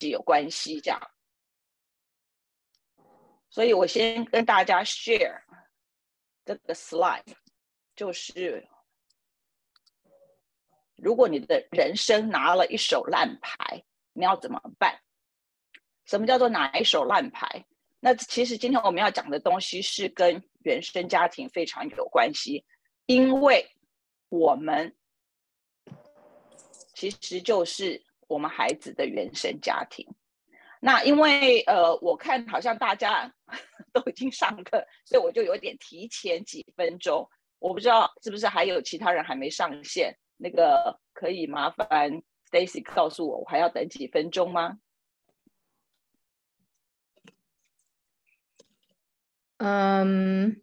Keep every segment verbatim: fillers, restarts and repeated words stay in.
有关系这样。所以我先跟大家 share 这个 slide， 就是如果你的人生拿了一手烂牌，你要怎么办？什么叫做拿一手烂牌？那其实今天我们要讲的东西是跟原生家庭非常有关系，因为我们其实就是我们孩子的原生家庭。那因为呃，我看好像大家都已经上课，所以我就有点提前几分钟。我不知道是不是还有其他人还没上线，那个可以麻烦 Stacy 告诉我，我还要等几分钟吗？ 嗯，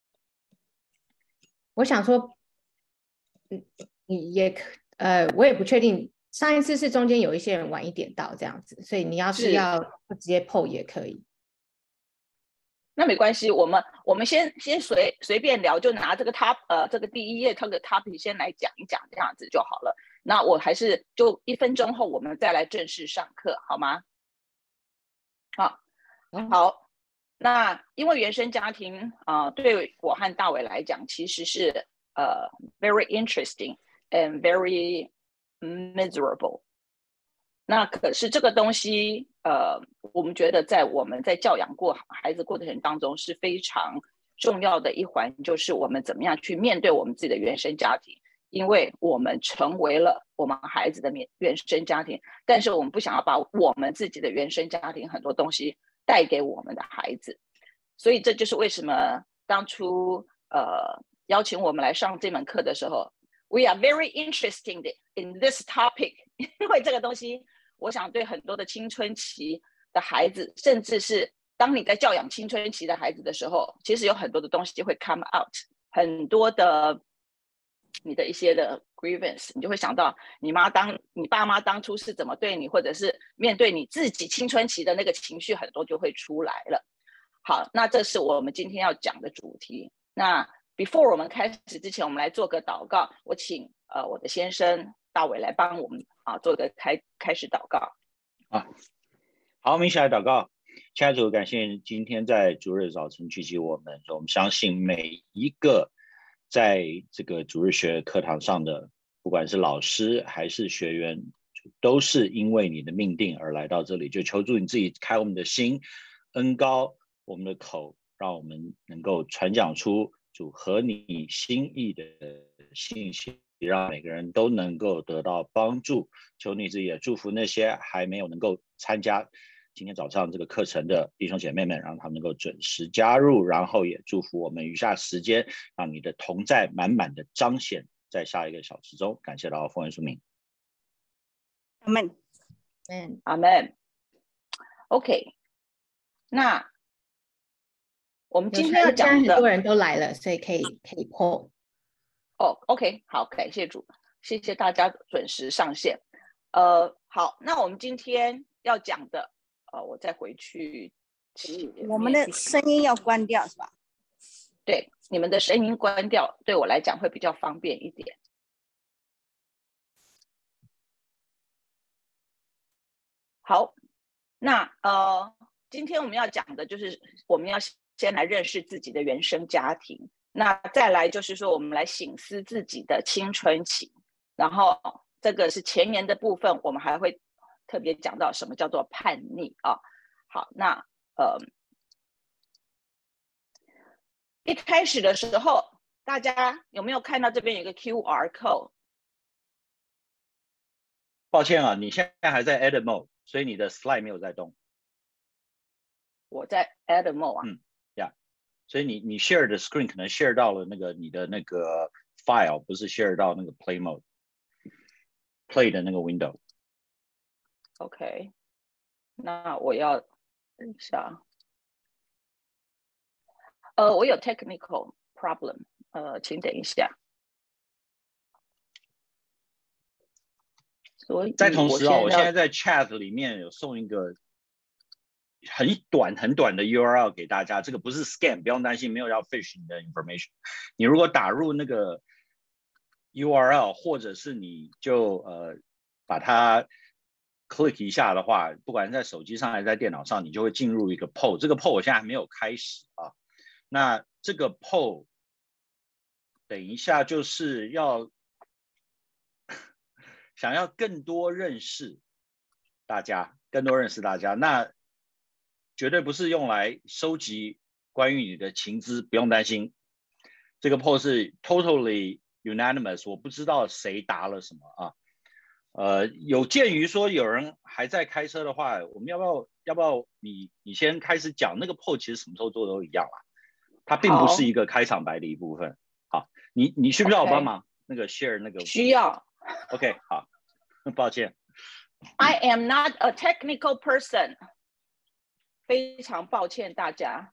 我想说，你也可呃，我也不确定。上一次是中间有一些人晚一点到这样子，所以你要是要直接 P O 也可以。 那没关系，我们我们先先随随便聊，就拿这个 top 呃这个第一页这个 topic 先来讲一讲，这样子就好了。那我还是就一分钟后我们再来正式上课，好吗？好，好。那因为原生家庭啊、呃，对我和大伟来讲，其实是呃 very interesting and very miserable。那可是这个东西，呃，我们觉得在我们在教养过孩子过程当中是非常重要的一环，就是我们怎么样去面对我们自己的原生家庭，因为我们成为了我们孩子的原生家庭，但是我们不想要把我们自己的原生家庭很多东西带给我们的孩子，所以这就是为什么当初呃邀请我们来上这门课的时候 ，we are very interested in this topic， 因为这个东西。我想对很多的青春期的孩子，甚至是当你在教养青春期的孩子的时候，其实有很多的东西会 come out， 很多的你的一些的 grievance， 你就会想到你妈当你爸妈当初是怎么对你，或者是面对你自己青春期的那个情绪，很多就会出来了。好，那这是我们今天要讲的主题。那 before 我们开始之前，我们来做个祷告。我请呃我的先生大伟来帮我们啊做个开开始祷告。 啊，好，我们一起来祷告。亲爱的主，感谢今天在主日早晨聚集我们，我们相信每一个在这个主日学课堂上的，不管是老师还是学员，都是因为你的命定而来到这里。就求助你自己开我们的心，恩膏我们的口，让我们能够传讲出主合你心意的信息，让每个人都能够得到帮助。求你自己也祝福那些还没有能够参加今天早上这个课程的弟兄姐妹们，让他们能够准时加入，然后也祝福我们余下时间，让你的同在满满的彰显在下一个小时中。感谢到奉耶稣名， 阿们， 阿们。OK， 那我们今天要讲的， 很多人都来了，所以可以可以 po。 哦 ，OK， 好，感谢主，谢谢大家准时上线。呃，好，那我们今天要讲的，呃，我再回去。 我们的声音要关掉是吧？ 对，你们的声音关掉，对我来讲会比较方便一点。好，那呃，今天我们要讲的就是我们要先来认识自己的原生家庭，那再来就是说我们来省思自己的青春期，然后这个是前言的部分，我们还会特别讲到什么叫做叛逆啊。好，那呃，一开始的时候，大家有没有看到这边有一个 Q R code？ 抱歉啊，你现在还在 edit mode， 所以你的 slide 没有在动。 我在 edit mode 啊。 嗯，呀、yeah ，所以你你 share 的 screen 可能 share 到了那个你的那个 file， 不是 share 到那个 play mode，play 的那个 window。OK， 那我要等一下。呃，我有 technical problem， 呃，请等一下。所以在同时啊，我现在在 chat 里面有送一个很短很短的 U R L 给大家，这个不是 scam， 不用担心，没有要 fish 你的 information。你如果打入那个 U R L， 或者是你就呃把它 click 一下的话，不管在手机上还是在电脑上，你就会进入一个 poll。这个 poll 我现在还没有开始啊。那这个 poll 等一下就是要想要更多认识大家，更多认识大家，那绝对不是用来收集关于你的情资，不用担心。这个 poll 是 totally unanimous， 我不知道谁答了什么啊。呃，有鉴于说有人还在开车的话，我们要不要要不要你你先开始讲那个 poll， 其实什么时候做都一样啦，它并不是一个开场白的一部分。好，你你需不需要我帮忙？ Okay. 那个 share 那个需要。 OK， 好，抱歉。 I am not a technical person， 非常抱歉大家。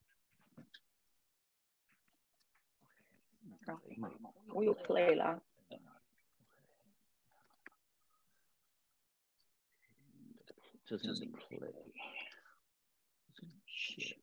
我有 play 了。 这是 play， share。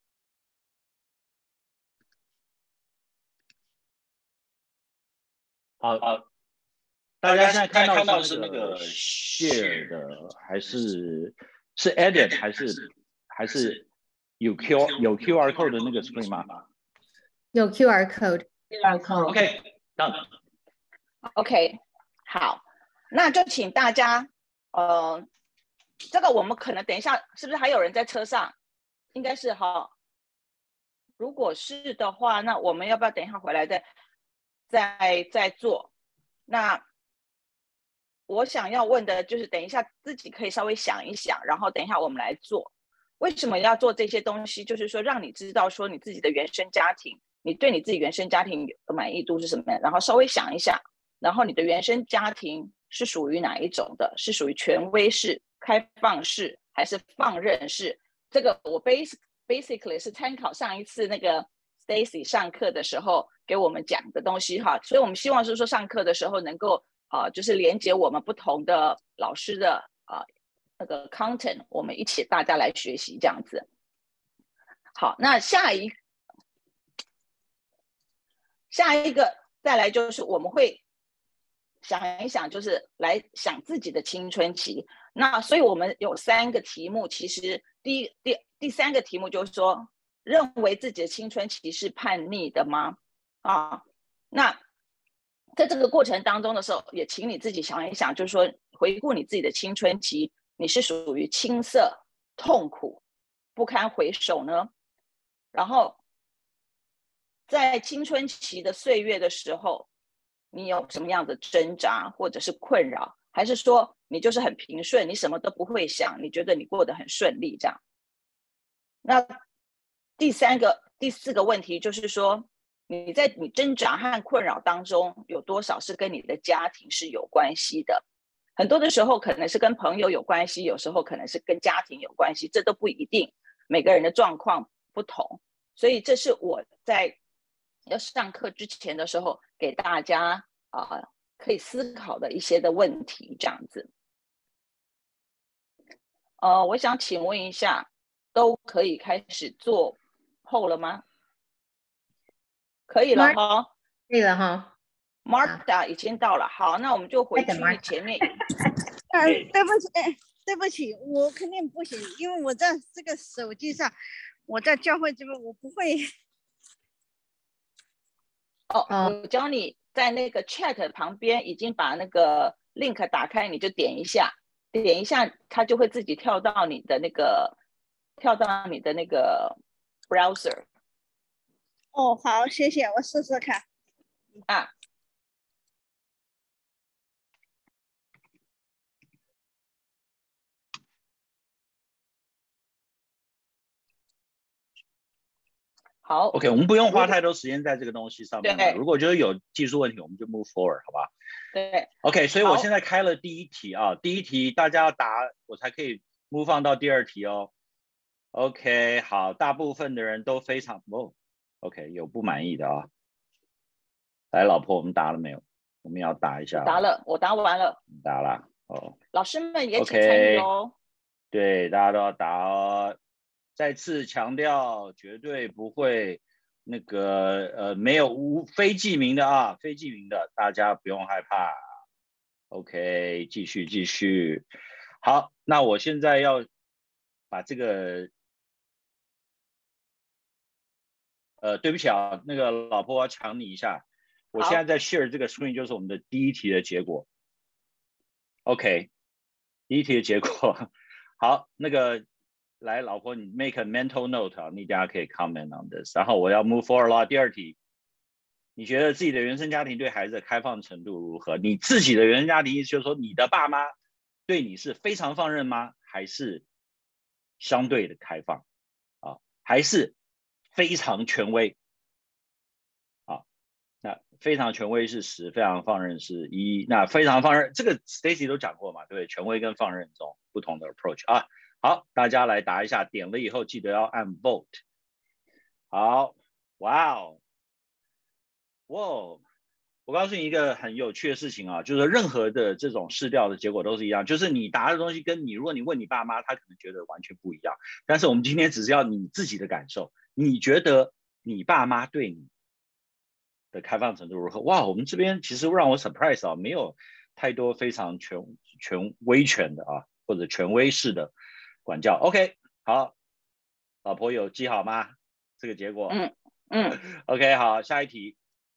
好，好，大家现在看到的是那个 share 的，还是是 edit 还是还是有 Q 有 Q R code 的那个 screen 吗？ 有 Q R code。Q R code。OK， done。 OK， 好，那就请大家，呃，这个我们可能等一下是不是还有人在车上？应该是哈。如果是的话，那我们要不要等一下回来再再再做？那我想要问的就是，等一下自己可以稍微想一想，然后等一下我们来做。为什么要做这些东西？就是说让你知道说你自己的原生家庭，你对你自己原生家庭的满意度是什么，然后稍微想一下，然后你的原生家庭是属于哪一种的？是属于权威式、开放式还是放任式？这个我 basic basically 是参考上一次那个 Stacy 上课的时候给我们讲的东西哈，所以我们希望是说上课的时候能够啊、呃，就是连接我们不同的老师的啊、呃、那个 content， 我们一起大家来学习这样子。好，那下一下一个再来就是我们会想一想，就是来想自己的青春期。那所以我们有三个题目，其实第一第第三个题目就是说，认为自己的青春期是叛逆的吗？啊，那在这个过程当中的时候，也请你自己想一想，就是说回顾你自己的青春期，你是属于青涩、痛苦、不堪回首呢？然后在青春期的岁月的时候，你有什么样的挣扎或者是困扰，还是说你就是很平顺，你什么都不会想，你觉得你过得很顺利这样？那第三个第四个问题就是说，你在你挣扎和困扰当中有多少是跟你的家庭是有关系的？很多的时候可能是跟朋友有关系，有时候可能是跟家庭有关系，这都不一定，每个人的状况不同。所以这是我在要上课之前的时候给大家啊、呃、可以思考的一些的问题这样子。呃，我想请问一下，都可以开始做poll了吗？可以了哈， 可以了哈。 Marta 已经到了，好，那我们就回去前面。 啊，对不起，哎，对不起，我肯定不行，因为我在这个手机上，我在教会这边我不会。 哦，我教你在那个 chat 旁边已经把那个 link 打开，你就点一下，点一下，它就会自己跳到你的那个，跳到你的那个 browser。 哦，好，谢谢，我试试看。 啊。好 ，OK， 我们不用花太多时间在这个东西上面了。 对， 如果觉得有技术问题，我们就 move forward， 好吧？ 对 ，OK， 所以我现在开了第一题啊，第一题大家要答，我才可以 move on 到第二题哦。OK， 好，大部分的人都非常哦 ，OK， 有不满意的啊。来，老婆，我们答了没有？我们要答一下。 答了，我答完了。 答了，哦。 老师们也请参与哦。 对，大家都要答哦。再次强调，绝对不会那个呃没有无非记名的啊，非记名的大家不用害怕。OK， 继续继续。 好，那我现在要把这个，呃，对不起啊，那个老婆我要抢你一下，我现在在 share 这个 screen 就是我们的第一题的结果。OK， 第一题的结果，好，那个来，老婆你 make a mental note 啊，你等下可以 comment on this， 然后我要 move forward 了。第二题，你觉得自己的原生家庭对孩子的开放程度如何？你自己的原生家庭意思就是说，你的爸妈对你是非常放任吗？还是相对的开放啊？还是非常权威啊？那非常权威是十，非常放任是一。那非常放任，这个 Stacy 都讲过嘛，对不对？权威跟放任这种不同的 approach 啊。好，大家来答一下，点了以后记得要按 vote。好，哇哦，哇哦。我告诉你一个很有趣的事情啊，就是任何的这种试调的结果都是一样，就是你答的东西跟你，如果你问你爸妈，他可能觉得完全不一样。但是我们今天只是要你自己的感受，你觉得你爸妈对你的开放程度如何？哇，我们这边其实让我 surprise 啊，没有太多非常权权威权的啊，或者权威式的管教。OK， 好，老婆有记好吗？这个结果？ 嗯嗯。 OK， 好，下一题。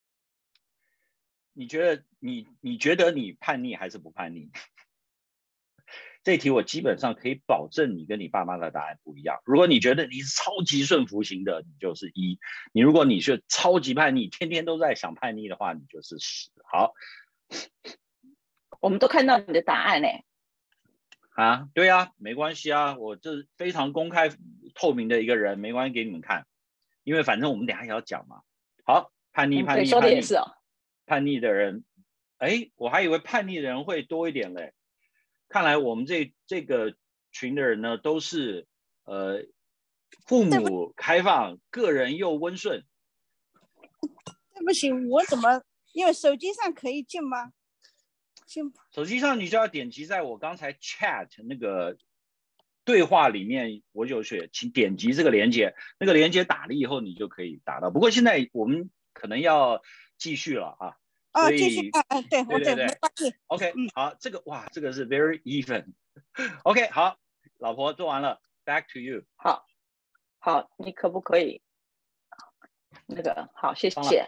你觉得你你觉得你叛逆还是不叛逆？这一题我基本上可以保证你跟你爸妈的答案不一样。如果你觉得你是超级顺服型的，你就是一；你如果你是超级叛逆，天天都在想叛逆的话，你就是十。好， 我们都看到你的答案嘞。 啊，对啊，没关系啊，我这非常公开透明的一个人，没关系给你们看，因为反正我们等一下也要讲嘛。好，叛逆，叛逆， 对，说的叛逆。 也是哦。 叛逆的人，哎，我还以为叛逆的人会多一点嘞。看来我们这这个群的人呢，都是呃父母开放，个人又温顺。 对不起，我怎么因为手机上可以进吗？ 手机上你就要点击在我刚才 chat 那个对话里面，我就写请点击这个连接，那个连接打了以后你就可以打到。不过现在我们可能要继续了啊。 啊，继续，哎哎，对， 对对对， 没关系。 OK，嗯，好，这个哇，这个是 very even。OK， 好，老婆做完了 ，back to you。 好，好，你可不可以那个好，谢谢。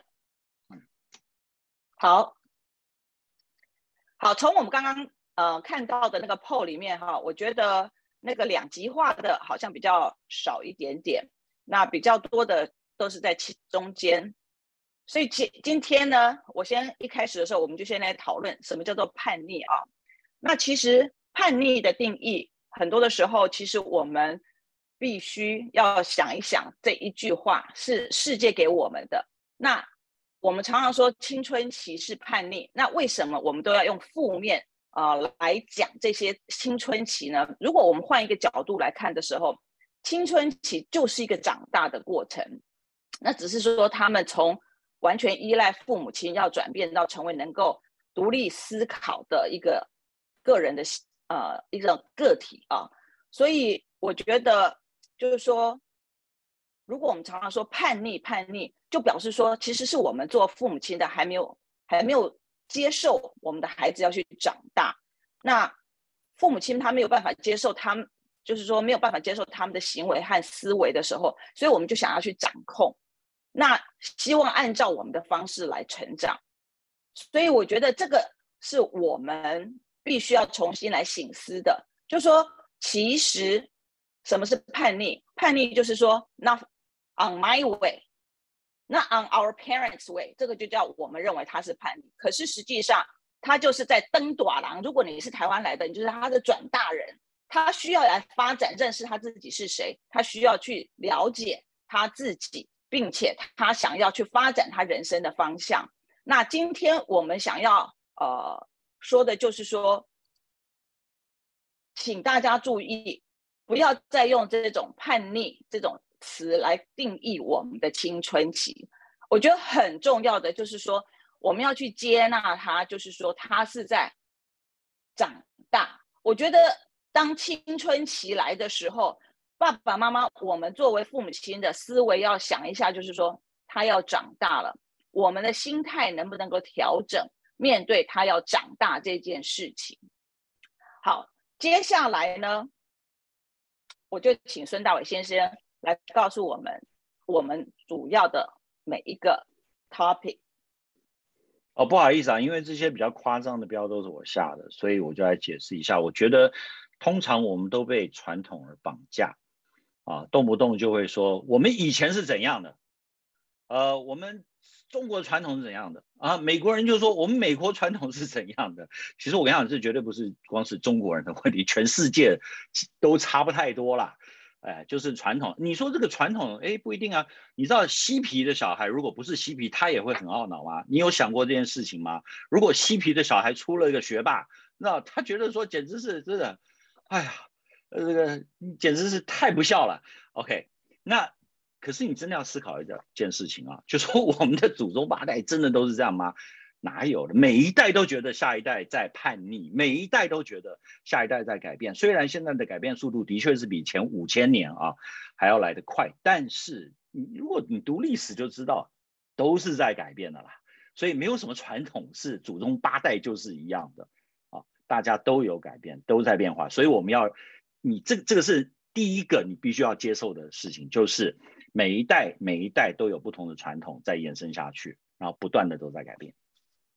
好，好，从我们刚刚呃看到的那个 poll 里面哈，我觉得那个两极化的好像比较少一点点，那比较多的都是在其中间。所以今今天呢，我先一开始的时候，我们就先来讨论什么叫做叛逆啊。那其实叛逆的定义，很多的时候，其实我们必须要想一想，这一句话是世界给我们的。那我们常常说青春期是叛逆，那为什么我们都要用负面啊、呃、来讲这些青春期呢？如果我们换一个角度来看的时候，青春期就是一个长大的过程，那只是说他们从完全依赖父母亲，要转变到成为能够独立思考的一个个人的呃一种个体啊。所以我觉得就是说，如果我们常常说叛逆叛逆，就表示说其实是我们做父母亲的还没有还没有接受我们的孩子要去长大，那父母亲他没有办法接受他们，就是说没有办法接受他们的行为和思维的时候，所以我们就想要去掌控。那希望按照我们的方式来成长，所以我觉得这个是我们必须要重新来省思的。就是说，其实什么是叛逆？叛逆就是说 ，not on my way， not on our parents' way， 这个就叫我们认为他是叛逆。可是实际上，他就是在登短廊。如果你是台湾来的，你就是他的转大人，他需要来发展，认识他自己是谁，他需要去了解他自己。并且他想要去发展他人生的方向。那今天我们想要呃说的就是说，请大家注意，不要再用这种叛逆这种词来定义我们的青春期。我觉得很重要的就是说，我们要去接纳他，就是说他是在长大。我觉得当青春期来的时候，爸爸妈妈，我们作为父母亲的思维要想一下，就是说他要长大了，我们的心态能不能够调整，面对他要长大这件事情。好， 接下来呢，我就请孙大伟先生来告诉我们我们主要的每一个 topic。 哦，不好意思啊，因为这些比较夸张的标都是我下的，所以我就来解释一下。我觉得通常我们都被传统而绑架啊，动不动就会说我们以前是怎样的，呃，我们中国传统是怎样的啊？美国人就说我们美国传统是怎样的。其实我跟你讲，这绝对不是光是中国人的问题，全世界都差不太多啦。哎，就是传统。你说这个传统，哎，不一定啊。你知道嬉皮的小孩，如果不是嬉皮，他也会很懊恼吗？你有想过这件事情吗？如果嬉皮的小孩出了一个学霸，那他觉得说简直是真的，哎呀，呃，这个简直是太不孝了。OK， 那可是你真的要思考一件事情啊，就说我们的祖宗八代真的都是这样吗？哪有的？每一代都觉得下一代在叛逆，每一代都觉得下一代在改变。虽然现在的改变速度的确是比前五千年啊还要来得快，但是你如果你读历史就知道，都是在改变的啦。所以没有什么传统是祖宗八代就是一样的啊，大家都有改变，都在变化。所以我们要，你这这个是第一个你必须要接受的事情，就是每一代每一代都有不同的传统在延伸下去，然后不断的都在改变。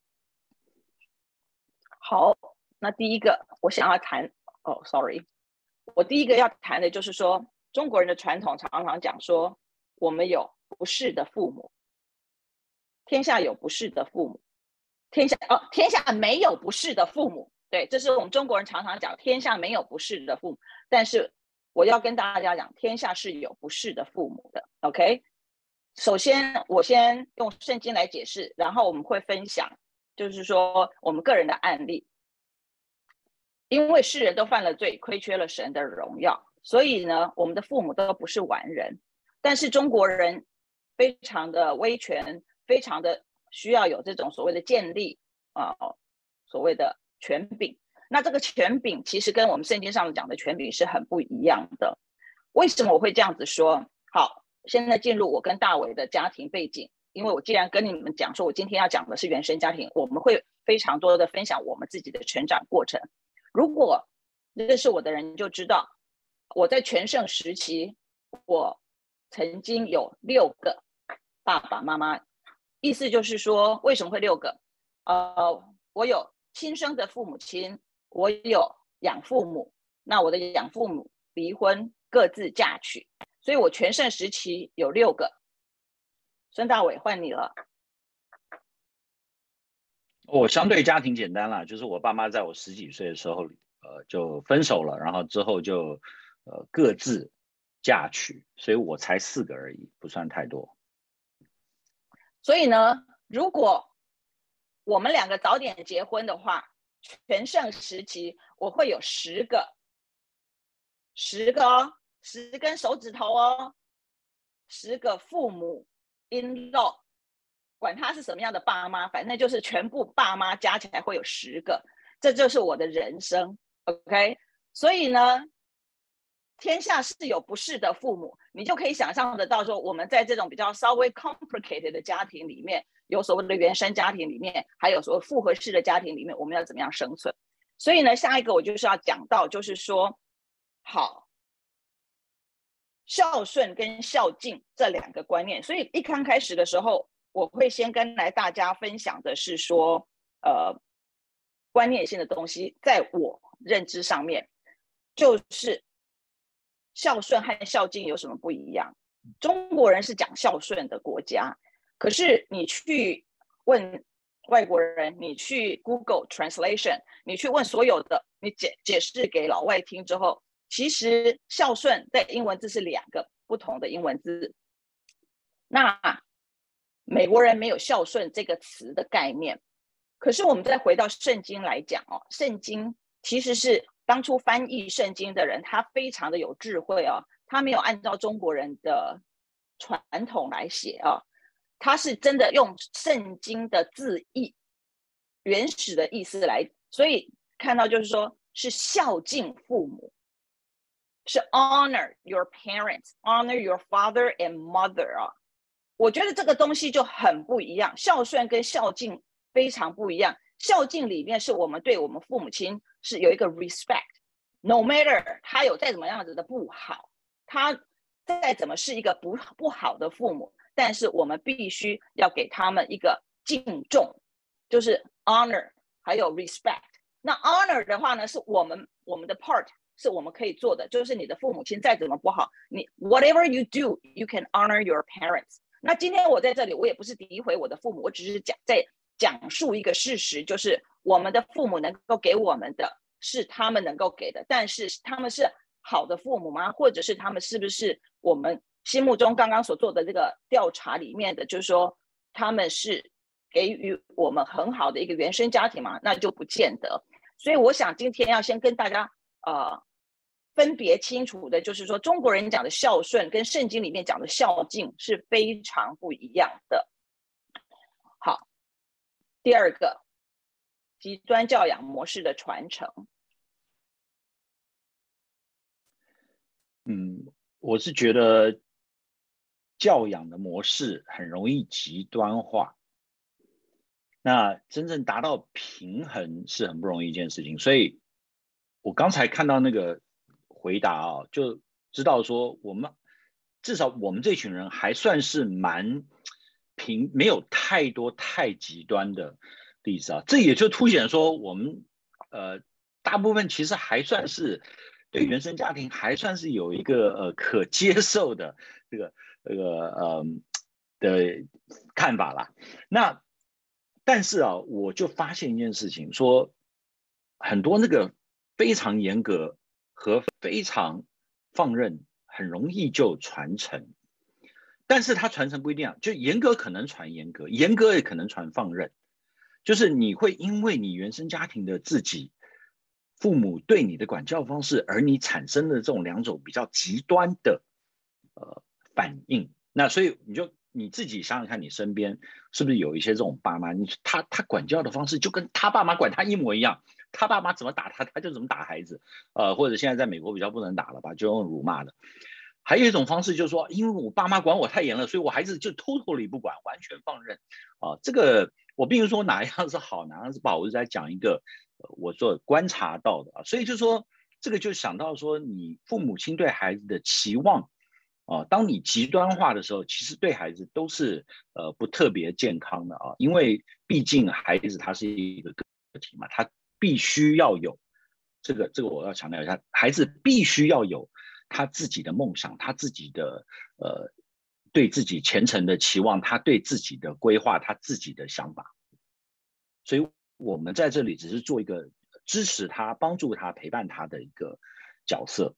好，那第一个我想要谈，哦 ，sorry， 我第一个要谈的就是说，中国人的传统常常讲说，我们有不是的父母，天下有不是的父母，天下哦，天下没有不是的父母，对，这是我们中国人常常讲，天下没有不是的父母，但是我要跟大家讲，天下是有不是的父母的 ，OK？ 首先，我先用圣经来解释，然后我们会分享。就是说我们个人的案例，因为世人都犯了罪，亏缺了神的荣耀，所以呢，我们的父母都不是完人。但是中国人非常的威权，非常的需要有这种所谓的建立啊、呃，所谓的权柄。那这个权柄其实跟我们圣经上讲的权柄是很不一样的。为什么我会这样子说？好，现在进入我跟大伟的家庭背景。因为我既然跟你们讲说我今天要讲的是原生家庭，我们会非常多的分享我们自己的成长过程。如果认识我的人就知道，我在全盛时期我曾经有六个爸爸妈妈，意思就是说为什么会六个？呃，我有亲生的父母亲，我有养父母，那我的养父母离婚各自嫁娶，所以我全盛时期有六个。孙大伟换你了。 我相对家庭简单啦，就是我爸妈在我十几岁的时候，呃，就分手了，然后之后就呃各自嫁娶，所以我才四个而已，不算太多。 所以呢，如果我们两个早点结婚的话，全盛时期我会有十个，十个哦，十根手指头哦，十个父母。in law， 管他是什么样的爸妈，反正就是全部爸妈加起来会有十个，这就是我的人生 ，OK？ 所以呢，天下是有不是的父母，你就可以想象得到说，我们在这种比较稍微 complicated 的家庭里面，有所谓的原生家庭里面，还有所谓复合式的家庭里面，我们要怎么样生存？所以呢，下一个我就是要讲到，就是说，好。孝顺跟孝敬这两个观念，所以一刚开始的时候，我会先跟来大家分享的是说，呃，观念性的东西，在我认知上面，就是孝顺和孝敬有什么不一样？中国人是讲孝顺的国家，可是你去问外国人，你去 Google Translation， 你去问所有的，你解解释给老外听之后。其实孝顺在英文字是两个不同的英文字，那美国人没有孝顺这个词的概念，可是我们再回到圣经来讲哦，圣经其实是当初翻译圣经的人，他非常的有智慧哦，他没有按照中国人的传统来写哦，他是真的用圣经的字义原始的意思来，所以看到就是说是孝敬父母。是 honor your parents, honor your father and mother 啊，我觉得这个东西就很不一样，孝顺跟孝敬非常不一样。孝敬里面是我们对我们父母亲是有一个 respect， no matter 他有再怎么样子的不好，他再怎么是一个不不好的父母，但是我们必须要给他们一个敬重，就是 honor 还有 respect。那 honor 的话呢，是我们我们的 part 是我们可以做的，就是你的父母亲再怎么不好，你 whatever you do you can honor your parents。 那今天我在这里我也不是诋毁我的父母，我只是讲在讲述一个事实，就是我们的父母能够给我们的是他们能够给的，但是他们是好的父母吗？或者是他们是不是我们心目中刚刚所做的这个调查里面的，就是说他们是给予我们很好的一个原生家庭吗？那就不见得。所以我想今天要先跟大家呃分别清楚的，就是说中国人讲的孝顺跟圣经里面讲的孝敬是非常不一样的。好，第二个，极端教养模式的传承。 嗯，我是觉得教养的模式很容易极端化，那真正达到平衡是很不容易一件事情。所以我刚才看到那个回答啊，就知道说我们至少我们这群人还算是蛮平，没有太多太极端的例子啊。这也就凸显说我们呃大部分其实还算是对原生家庭还算是有一个呃可接受的这个这个呃的看法啦。那但是啊，我就发现一件事情，说很多那个非常严格和非常放任，很容易就传承。但是它传承不一定啊，就严格可能传严格，严格也可能传放任。就是你会因为你原生家庭的自己父母对你的管教方式，而你产生的这种两种比较极端的呃反应。那所以你就你自己想想看，你身边是不是有一些这种爸妈，你他他管教的方式就跟他爸妈管他一模一样，他爸妈怎么打他，他就怎么打孩子，呃，或者现在在美国比较不能打了吧，就用辱骂的。还有一种方式就是说，因为我爸妈管我太严了，所以我孩子就 totally 不管，完全放任啊。这个我并不是说哪一样是好，哪样是不好，我是在讲一个、呃、我所观察到的啊。所以就是说，这个就想到说，你父母亲对孩子的期望啊，当你极端化的时候，其实对孩子都是呃不特别健康的啊，因为毕竟孩子他是一个个体嘛，他必须要有这个这个我要强调一下，孩子必须要有他自己的梦想，他自己的呃对自己前程的期望，他对自己的规划，他自己的想法。所以我们在这里只是做一个支持他、帮助他、陪伴他的一个角色。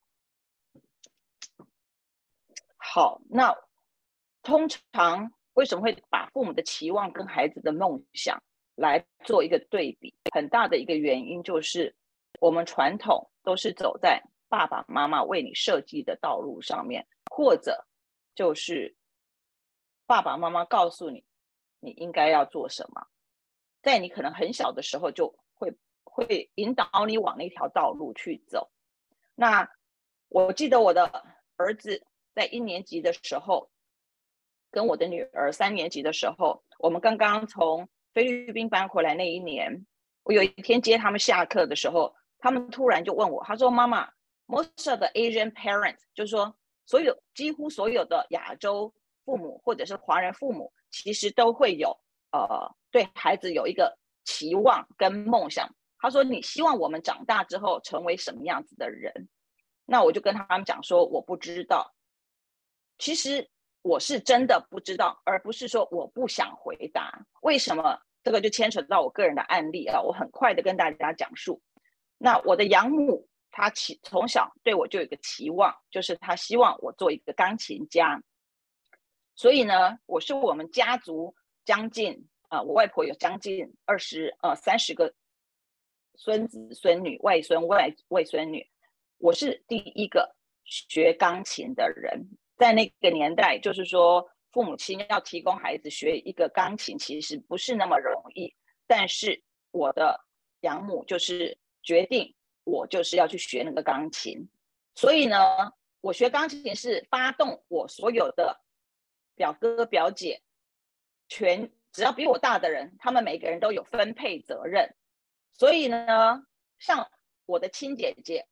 好，那通常为什么会把父母的期望跟孩子的梦想来做一个对比？很大的一个原因就是我们传统都是走在爸爸妈妈为你设计的道路上面，或者就是爸爸妈妈告诉你你应该要做什么，在你可能很小的时候就会会引导你往那条道路去走。那我记得我的儿子在一年级的时候，跟我的女儿三年级的时候，我们刚刚从菲律宾搬回来那一年，我有一天接他们下课的时候，他们突然就问我，他说妈妈 most of the Asian parents， 就是说所有几乎所有的亚洲父母或者是华人父母其实都会有呃对孩子有一个期望跟梦想。他说你希望我们长大之后成为什么样子的人？那我就跟他们讲说我不知道。其实我是真的不知道，而不是说我不想回答。为什么？这个就牵扯到我个人的案例啊，我很快的跟大家讲述。那我的养母她从小对我就有一个期望，就是她希望我做一个钢琴家。所以呢，我是我们家族将近呃，我外婆有将近二十呃三十个孙子孙女、外孙外外孙女，我是第一个学钢琴的人。在那个年代，就是说父母亲要提供孩子学一个钢琴其实不是那么容易，但是我的养母就是决定我就是要去学那个钢琴。所以呢，我学钢琴是发动我所有的表哥表姐，全只要比我大的人，他们每个人都有分配责任。所以呢，像我的亲姐姐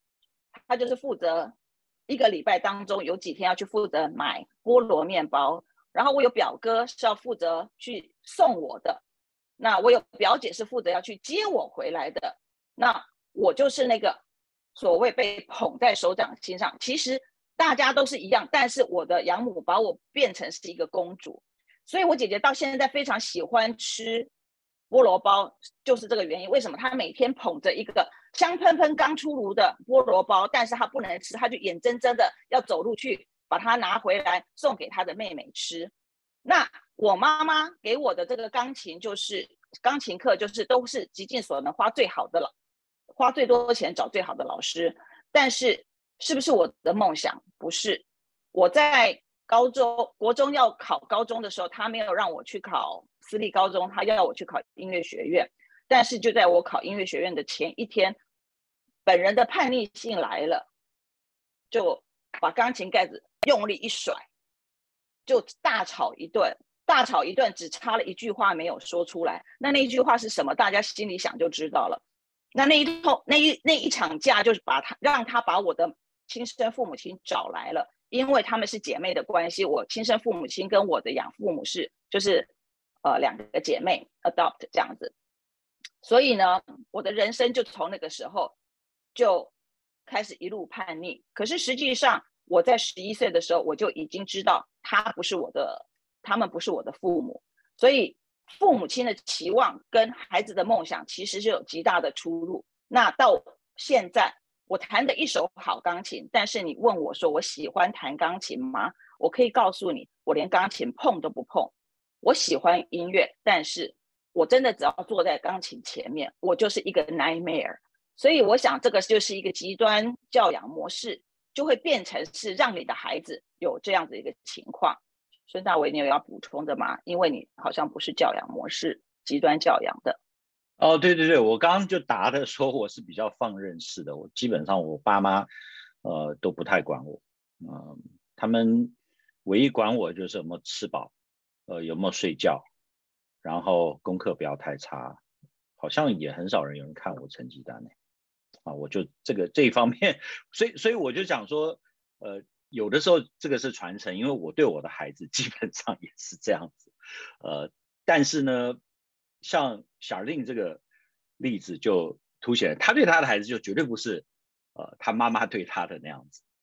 他就是负责一个礼拜当中有几天要去负责买菠萝面包，然后我有表哥是要负责去送我的，那我有表姐是负责要去接我回来的，那我就是那个所谓被捧在手掌心上。其实大家都是一样，但是我的养母把我变成是一个公主，所以我姐姐到现在非常喜欢吃菠萝包，就是这个原因。为什么她每天捧着一个香喷喷刚出炉的菠萝包，但是她不能吃，她就眼睁睁的要走路去把它拿回来送给她的妹妹吃。那我妈妈给我的这个钢琴就是钢琴课，就是都是极尽所能花最好的了，花最多钱找最好的老师。但是是不是我的梦想？不是。我在高中国中要考高中的时候，他没有让我去考私立高中，他要我去考音乐学院。但是就在我考音乐学院的前一天，本人的叛逆性来了，就把钢琴盖子用力一甩，就大吵一顿。大吵一顿只差了一句话没有说出来，那那一句话是什么？大家心里想就知道了。那那一通那一那一场架，就是把他让他把我的亲生父母亲找来了，因为他们是姐妹的关系，我亲生父母亲跟我的养父母是就是呃两个姐妹 adopt 这样子。所以呢，我的人生就从那个时候就开始一路叛逆。可是实际上我在十一岁的时候，我就已经知道他不是我的，他们不是我的父母。所以父母亲的期望跟孩子的梦想其实是有极大的出入。那到现在我弹的一手好钢琴，但是你问我说我喜欢弹钢琴吗？我可以告诉你，我连钢琴碰都不碰。我喜欢音乐，但是我真的只要坐在钢琴前面，我就是一个 nightmare。 所以我想这个就是一个极端教养模式，就会变成是让你的孩子有这样的一个情况。孙大为，你有要补充的吗？因为你好像不是教养模式，极端教养的。 哦，对对对，我刚刚就答的说我是比较放任式的，我基本上我爸妈呃都不太管我，嗯、呃，他们唯一管我就是有没有吃饱，呃有没有睡觉，然后功课不要太差，好像也很少人有人看我成绩单呢，啊，我就这个这一方面，所以所以我就想说，呃，有的时候这个是传承，因为我对我的孩子基本上也是这样子，呃，但是呢，像小令这个例子就凸显了他对他的孩子就绝对不是呃他妈妈对他的那样子，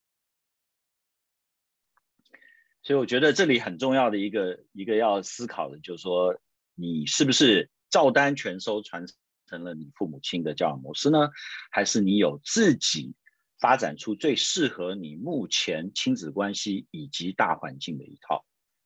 所以我觉得这里很重要的一个一个要思考的就是说，你是不是照单全收传承了你父母亲的教养模式呢？还是你有自己发展出最适合你目前亲子关系以及大环境的一套？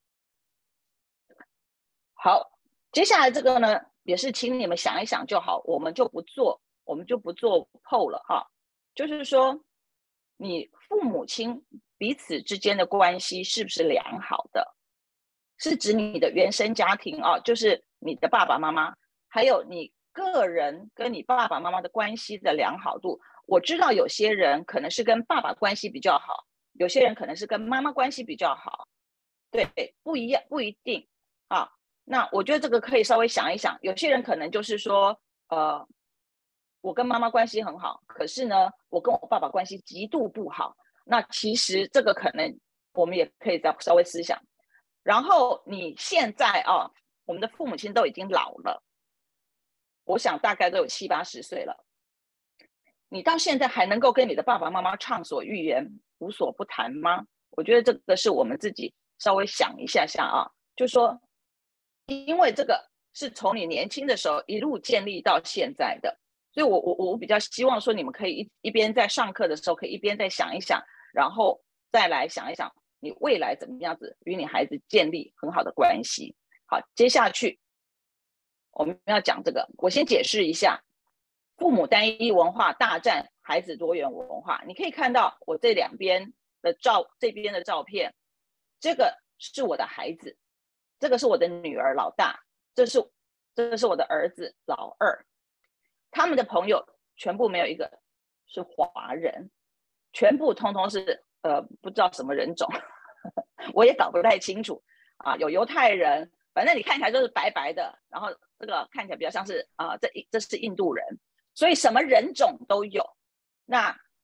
好，接下来这个呢，也是请你们想一想就好，我们就不做，我们就不做 poll 了哈。就是说，你父母亲彼此之间的关系是不是良好的？是指你的原生家庭啊，就是你的爸爸妈妈，还有你个人跟你爸爸妈妈的关系的良好度。我知道有些人可能是跟爸爸关系比较好，有些人可能是跟妈妈关系比较好，对，不一样，不一定啊。那我觉得这个可以稍微想一想，有些人可能就是说，呃，我跟妈妈关系很好，可是呢，我跟我爸爸关系极度不好。那其实这个可能我们也可以再稍微思想。然后你现在啊，我们的父母亲都已经老了，我想大概都有七八十岁了。你到现在还能够跟你的爸爸妈妈畅所欲言，无所不谈吗？我觉得这个是我们自己稍微想一下下啊，就说，因为这个是从你年轻的时候一路建立到现在的，所以我我我比较希望说，你们可以一一边在上课的时候，可以一边再想一想，然后再来想一想你未来怎么样子与你孩子建立很好的关系。好，接下去我们要讲这个，我先解释一下父母单一文化大战孩子多元文化。你可以看到我这两边的照，这边的照片，这个是我的孩子，这个是我的女儿老大，这是这是我的儿子老二。他们的朋友全部没有一个是华人，全部通通是呃不知道什么人种我也搞不太清楚啊，有犹太人，反正你看起来就是白白的，然后这个看起来比较像是啊、呃、这这是印度人，所以什么人种都有。那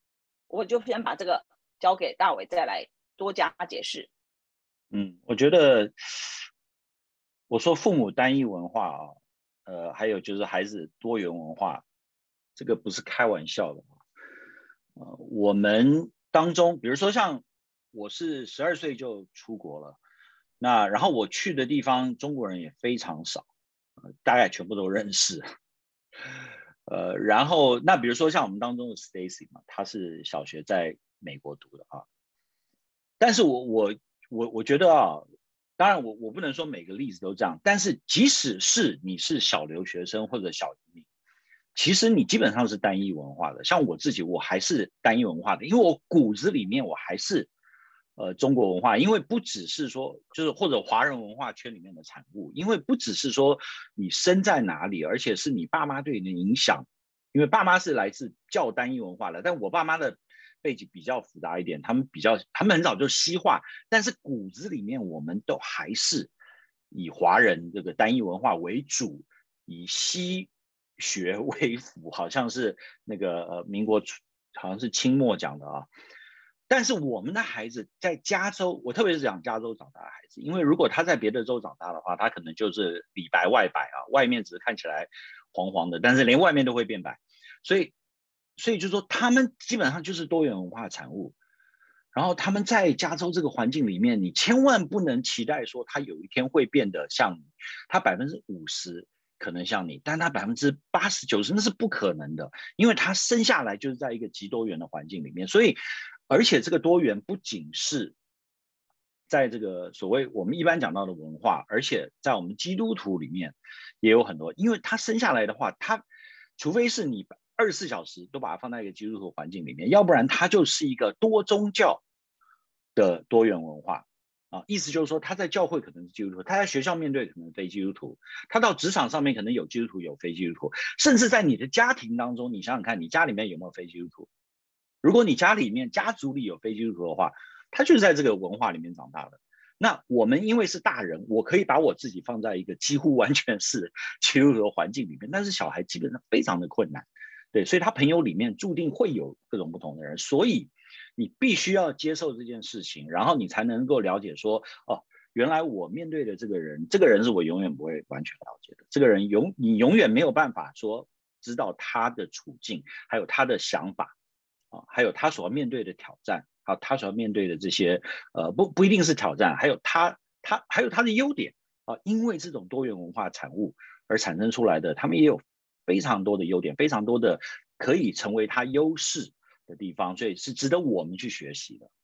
我就先把这个交给大伟再来多加解释。 嗯，我觉得我说父母单一文化啊，呃，还有就是孩子多元文化，这个不是开玩笑的。呃，我们当中，比如说像我是十二岁就出国了，那然后我去的地方中国人也非常少，呃、大概全部都认识。呃，然后那比如说像我们当中的 Stacy 嘛，她是小学在美国读的啊，但是我我我我觉得啊，当然我我不能说每个例子都这样，但是即使是你是小留学生或者小移民，其实你基本上是单一文化的。像我自己，我还是单一文化的，因为我骨子里面我还是呃中国文化，因为不只是说就是或者华人文化圈里面的产物，因为不只是说你生在哪里，而且是你爸妈对你的影响。因为爸妈是来自较单一文化的，但我爸妈的背景比较复杂一点，他们比较他们很早就西化，但是骨子里面我们都还是以华人这个单一文化为主，以西学为辅，好像是那个呃民国好像是清末讲的啊。但是我们的孩子在加州，我特别是讲加州长大的孩子，因为如果他在别的州长大的话，他可能就是里白外白啊，外面只是看起来黄黄的，但是连外面都会变白，所以所以就说他们基本上就是多元文化产物。然后他们在加州这个环境里面，你千万不能期待说他有一天会变得像你，他百分之五十可能像你，但他百分之八十九十那是不可能的，因为他生下来就是在一个极多元的环境里面。所以而且这个多元不仅是在这个所谓我们一般讲到的文化，而且在我们基督徒里面也有很多，因为他生下来的话，他除非是你二十四小时都把它放在一个基督徒环境里面，要不然它就是一个多宗教的多元文化啊。意思就是说，他在教会可能是基督徒，他在学校面对可能非基督徒，他到职场上面可能有基督徒有非基督徒，甚至在你的家庭当中，你想想看，你家里面有没有非基督徒？如果你家里面家族里有非基督徒的话，他就是在这个文化里面长大的。那我们因为是大人，我可以把我自己放在一个几乎完全是基督徒的环境里面，但是小孩基本上非常的困难，对，所以他朋友里面注定会有各种不同的人，所以你必须要接受这件事情，然后你才能够了解说，哦，原来我面对的这个人，这个人是我永远不会完全了解的，这个人永你永远没有办法说知道他的处境，还有他的想法。啊，还有他所要面对的挑战，还有他所要面对的这些，呃，不不一定是挑战，还有他他还有他的优点啊，因为这种多元文化产物而产生出来的，他们也有非常多的优点，非常多的可以成为他优势的地方，所以是值得我们去学习的。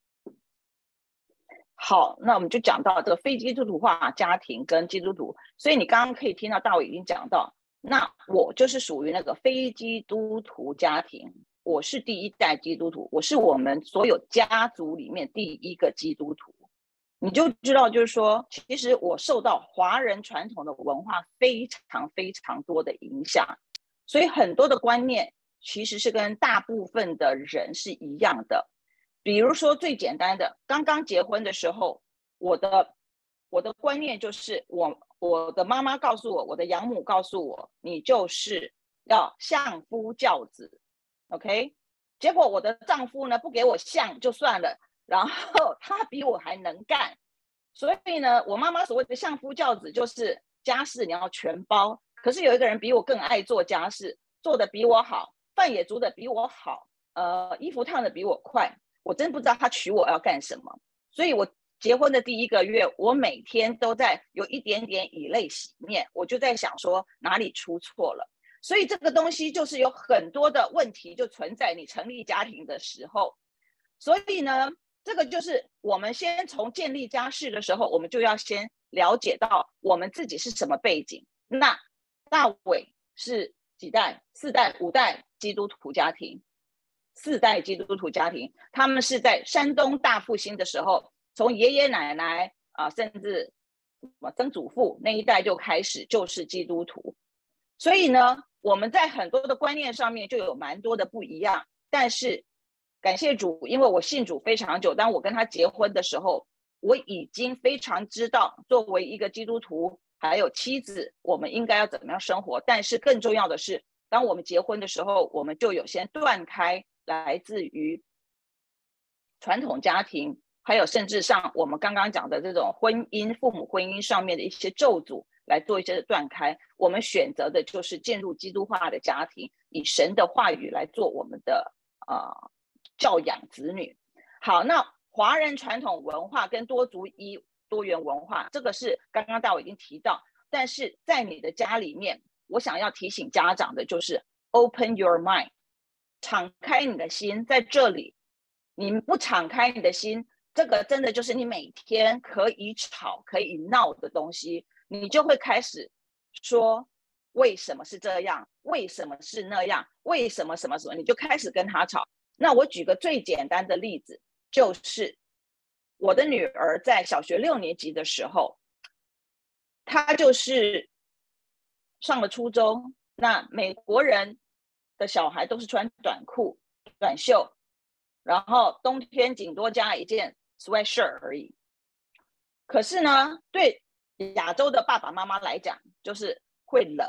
好，那我们就讲到这个非基督徒化家庭跟基督徒，所以你刚刚可以听到大卫已经讲到，那我就是属于那个非基督徒家庭。我是第一代基督徒，我是我们所有家族里面第一个基督徒，你就知道就是说，其实我受到华人传统的文化非常非常多的影响，所以很多的观念其实是跟大部分的人是一样的。比如说最简单的，刚刚结婚的时候，我的我的观念就是我我的妈妈告诉我，我的养母告诉我，你就是要相夫教子。OK， 结果我的丈夫呢不给我相就算了，然后他比我还能干，所以呢，我妈妈所谓的相夫教子就是家事你要全包。可是有一个人比我更爱做家事，做的比我好，饭也煮的比我好，呃，衣服烫的比我快，我真不知道他娶我要干什么。所以我结婚的第一个月，我每天都在有一点点以泪洗面，我就在想说哪里出错了。所以这个东西就是有很多的问题就存在你成立家庭的时候，所以呢，这个就是我们先从建立家室的时候，我们就要先了解到我们自己是什么背景。那大伟是几代？四代、五代基督徒家庭，四代基督徒家庭，他们是在山东大复兴的时候，从爷爷奶奶啊、呃，甚至什么曾祖父那一代就开始就是基督徒。所以呢，我们在很多的观念上面就有蛮多的不一样，但是感谢主，因为我信主非常久，当我跟他结婚的时候，我已经非常知道作为一个基督徒还有妻子我们应该要怎么样生活。但是更重要的是，当我们结婚的时候，我们就有先断开来自于传统家庭，还有甚至像我们刚刚讲的这种婚姻、父母婚姻上面的一些咒诅来做一些断开，我们选择的就是进入基督化的家庭，以神的话语来做我们的呃教养子女。好，那华人传统文化跟多族裔多元文化，这个是刚刚大卫已经提到，但是在你的家里面，我想要提醒家长的就是 open your mind， 敞开你的心。在这里你不敞开你的心，这个真的就是你每天可以吵可以闹的东西，你就会开始说为什么是这样，为什么是那样，为什么什么什么，你就开始跟他吵。那我举个最简单的例子，就是我的女儿在小学六年级的时候，她就是上了初中，那美国人的小孩都是穿短裤短袖，然后冬天顶多加一件 sweatshirt 而已。可是呢，对亚洲的爸爸妈妈来讲，就是会冷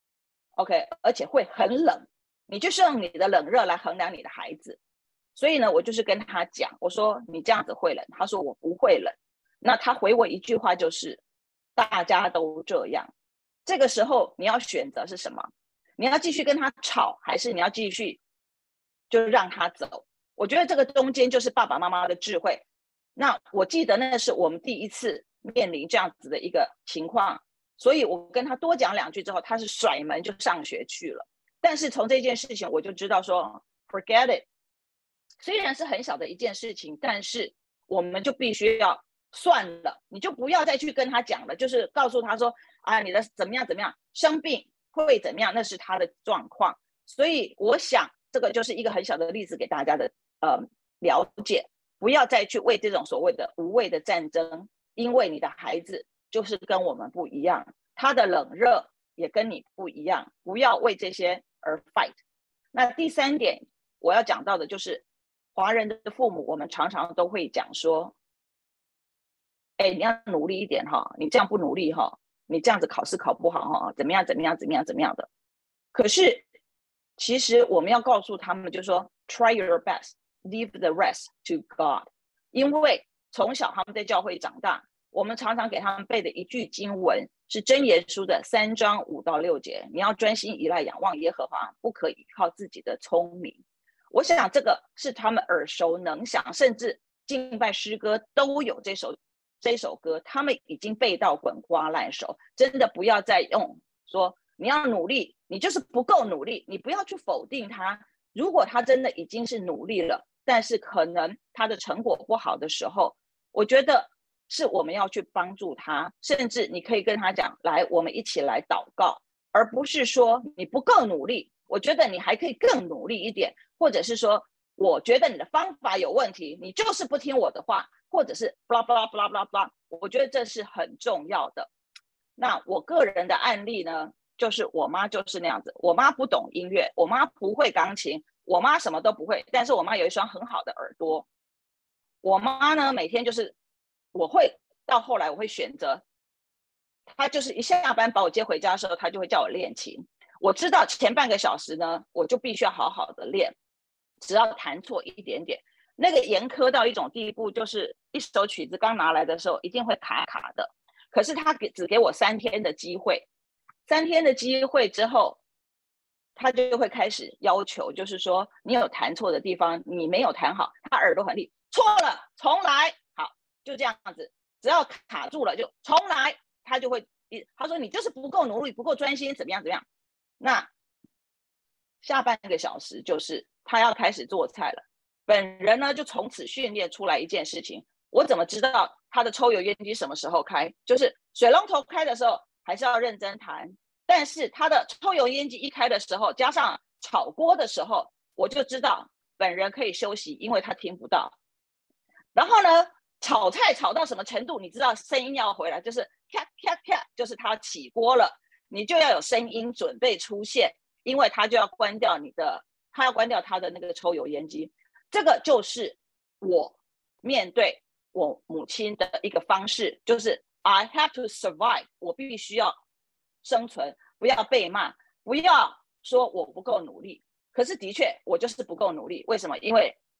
OK， 而且会很冷，你就是用你的冷热来衡量你的孩子。所以呢，我就是跟他讲，我说你这样子会冷，他说我不会冷。那他回我一句话，就是大家都这样。这个时候你要选择是什么？你要继续跟他吵，还是你要继续就让他走？我觉得这个中间就是爸爸妈妈的智慧。那我记得那是我们第一次面临这样子的一个情况，所以我跟他多讲两句之后，他是甩门就上学去了。但是从这件事情我就知道说 forget it， 虽然是很小的一件事情，但是我们就必须要算了，你就不要再去跟他讲了，就是告诉他说啊，你的怎么样怎么样，生病会怎么样，那是他的状况。所以我想这个就是一个很小的例子给大家的呃了解，不要再去为这种所谓的无谓的战争，因为你的孩子就是跟我们不一样，他的冷热也跟你不一样，不要为这些而 fight。 那第三点我要讲到的就是华人的父母，我们常常都会讲说，哎，你要努力一点哈，你这样不努力哈，你这样子考试考不好哈，怎么样怎么样怎么样怎么样的。可是其实我们要告诉他们，就是说 try your best， leave the rest to God。 因为从小他们在教会长大，我们常常给他们背的一句经文是箴言书的三章五到六节，你要专心依赖仰望耶和华，不可依靠自己的聪明。我想这个是他们耳熟能详，甚至敬拜诗歌都有这首这首歌，他们已经背到滚瓜烂熟。真的不要再用说你要努力，你就是不够努力，你不要去否定他。如果他真的已经是努力了，但是可能他的成果不好的时候，我觉得是我们要去帮助他，甚至你可以跟他讲，来我们一起来祷告，而不是说你不够努力，我觉得你还可以更努力一点，或者是说我觉得你的方法有问题，你就是不听我的话，或者是 blah blah blah blah blah， 我觉得这是很重要的。那我个人的案例呢，就是我妈就是那样子，我妈不懂音乐，我妈不会钢琴，我妈什么都不会，但是我妈有一双很好的耳朵。我妈呢，每天就是我会到后来我会选择，她就是一下班把我接回家的时候，她就会叫我练琴。我知道前半个小时呢，我就必须要好好的练，只要弹错一点点，那个严苛到一种地步，就是一首曲子刚拿来的时候一定会卡卡的。可是他给只给我三天的机会，三天的机会之后，他就会开始要求，就是说你有弹错的地方，你没有弹好，他耳朵很利，错了重来，好，就这样子，只要卡住了就重来，他就会他说你就是不够努力，不够专心，怎么样怎么样。那下半个小时就是他要开始做菜了，本人呢就从此训练出来一件事情，我怎么知道他的抽油烟机什么时候开？就是水龙头开的时候还是要认真弹，但是他的抽油烟机一开的时候，加上炒锅的时候，我就知道本人可以休息，因为他听不到。然后呢，炒菜炒到什么程度，你知道声音要回来，就是啪啪啪，就是他起锅了，你就要有声音准备出现，因为他就要关掉你的，他要关掉他的那个抽油烟机。这个就是我面对我母亲的一个方式，就是 I have to survive， 我必须要生存，不要被骂，不要说我不够努力。可是的确我就是不够努力，为什么？因为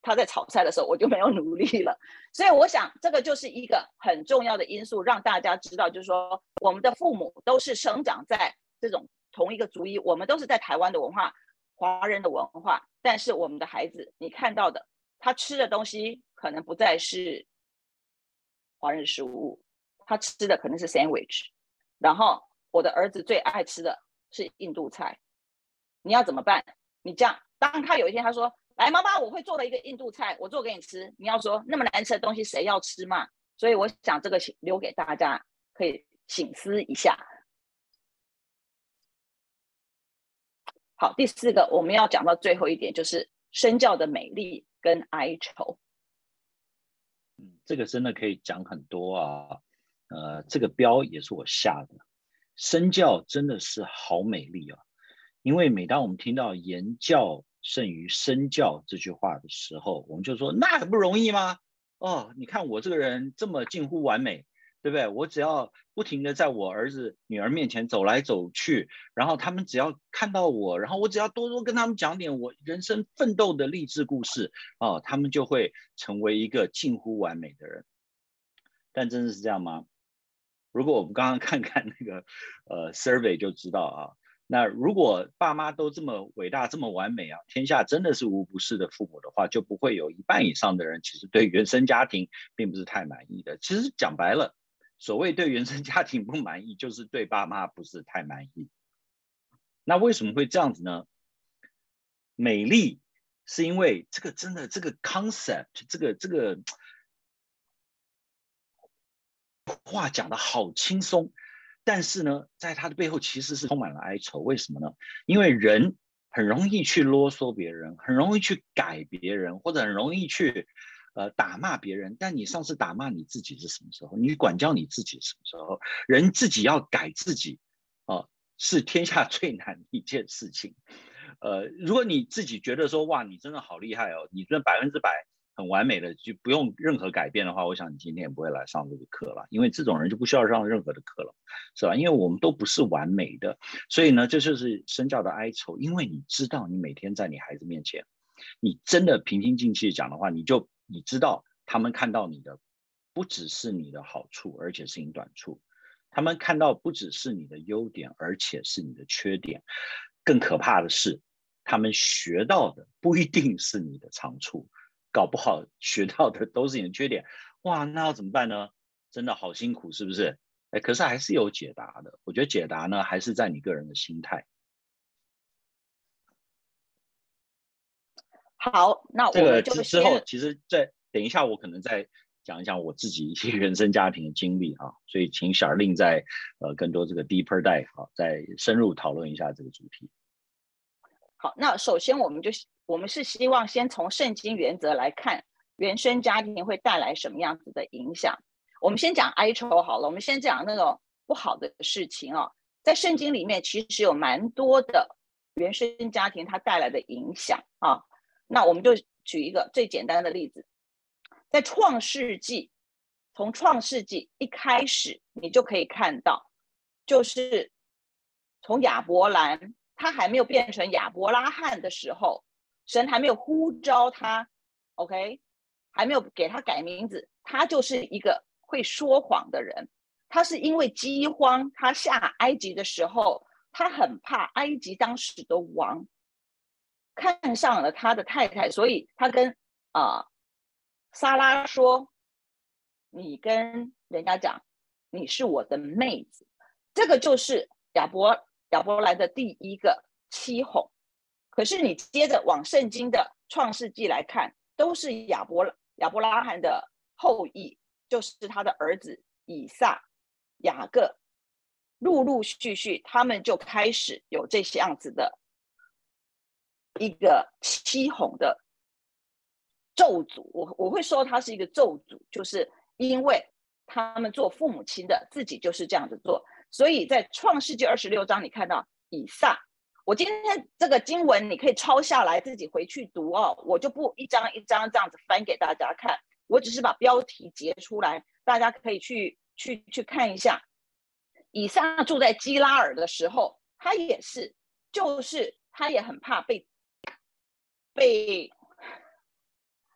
他在炒菜的时候我就没有努力了。所以我想这个就是一个很重要的因素，让大家知道，就是说我们的父母都是生长在这种同一个族裔，我们都是在台湾的文化，华人的文化，但是我们的孩子你看到的他吃的东西可能不再是华人食物，他吃的可能是 sandwich， 然后我的儿子最爱吃的是印度菜，你要怎么办？你这样，当他有一天他说来妈妈我会做了一个印度菜，我做给你吃，你要说那么难吃的东西谁要吃嘛？所以我想这个留给大家可以省思一下。好，第四个我们要讲到最后一点，就是身教的美丽跟哀愁。 嗯，这个真的可以讲很多啊。呃，这个标也是我下的。身教真的是好美丽啊，因为每当我们听到言教胜于身教这句话的时候，我们就说那还不容易吗？哦，你看我这个人这么近乎完美，对不对？我只要不停的在我儿子女儿面前走来走去，然后他们只要看到我，然后我只要多多跟他们讲点我人生奋斗的励志故事，哦，他们就会成为一个近乎完美的人。但真的是这样吗？如果我们刚刚看看那个呃 survey 就知道啊，那如果爸妈都这么伟大这么完美啊，天下真的是无不是的父母的话，就不会有一半以上的人其实对原生家庭并不是太满意的。其实讲白了，所谓对原生家庭不满意，就是对爸妈不是太满意。那为什么会这样子呢？美丽是因为这个真的这个 concept 这个这个话讲得好轻松，但是呢在它的背后其实是充满了哀愁。为什么呢？因为人很容易去啰嗦别人，很容易去改别人，或者很容易去呃打骂别人。但你上次打骂你自己是什么时候？你管教你自己什么时候？人自己要改自己啊、呃，是天下最难的一件事情。呃，如果你自己觉得说哇你真的好厉害哦，你真的百分之百很完美的就不用任何改变的话，我想你今天也不会来上这个课了，因为这种人就不需要上任何的课了，是吧？因为我们都不是完美的，所以呢这就是身教的哀愁。因为你知道你每天在你孩子面前，你真的平心静气讲的话，你就你知道他们看到你的不只是你的好处，而且是你短处，他们看到不只是你的优点，而且是你的缺点。更可怕的是他们学到的不一定是你的长处，搞不好学到的都是你的缺点。哇，那要怎么办呢？真的好辛苦，是不是？哎，可是还是有解答的。我觉得解答呢，还是在你个人的心态。 好，那我们就这个之后，其实再等一下，我可能再讲一讲我自己一些原生家庭的经历啊，所以请小令再呃更多这个 deeper dive 啊，再深入讨论一下这个主题。 好，那首先我们就我们是希望先从圣经原则来看原生家庭会带来什么样子的影响。我们先讲哀愁好了，我们先讲那种不好的事情啊，在圣经里面其实有蛮多的原生家庭它带来的影响啊。那我们就举一个最简单的例子，在创世纪，从创世纪一开始你就可以看到，就是从亚伯兰他还没有变成亚伯拉罕的时候，神还没有呼召他 OK， 还没有给他改名字，他就是一个会说谎的人。他是因为饥荒，他下埃及的时候，他很怕埃及当时的王看上了他的太太，所以他跟啊、呃、撒拉说，你跟人家讲你是我的妹子。这个就是亚伯亚伯兰的第一个欺哄。可是你接着往圣经的创世纪来看，都是亚伯亚伯拉罕的后裔，就是他的儿子以撒、雅各，陆陆续续他们就开始有这样子的一个欺哄的咒诅。我我会说它是一个咒诅，就是因为他们做父母亲的自己就是这样子做。所以在创世纪二十六章你看到以撒，我今天这个经文你可以抄下来自己回去读哦，我就不一张一张这样子翻给大家看，我只是把标题截出来，大家可以去去去看一下。以撒住在基拉尔的时候，他也是，就是他也很怕被被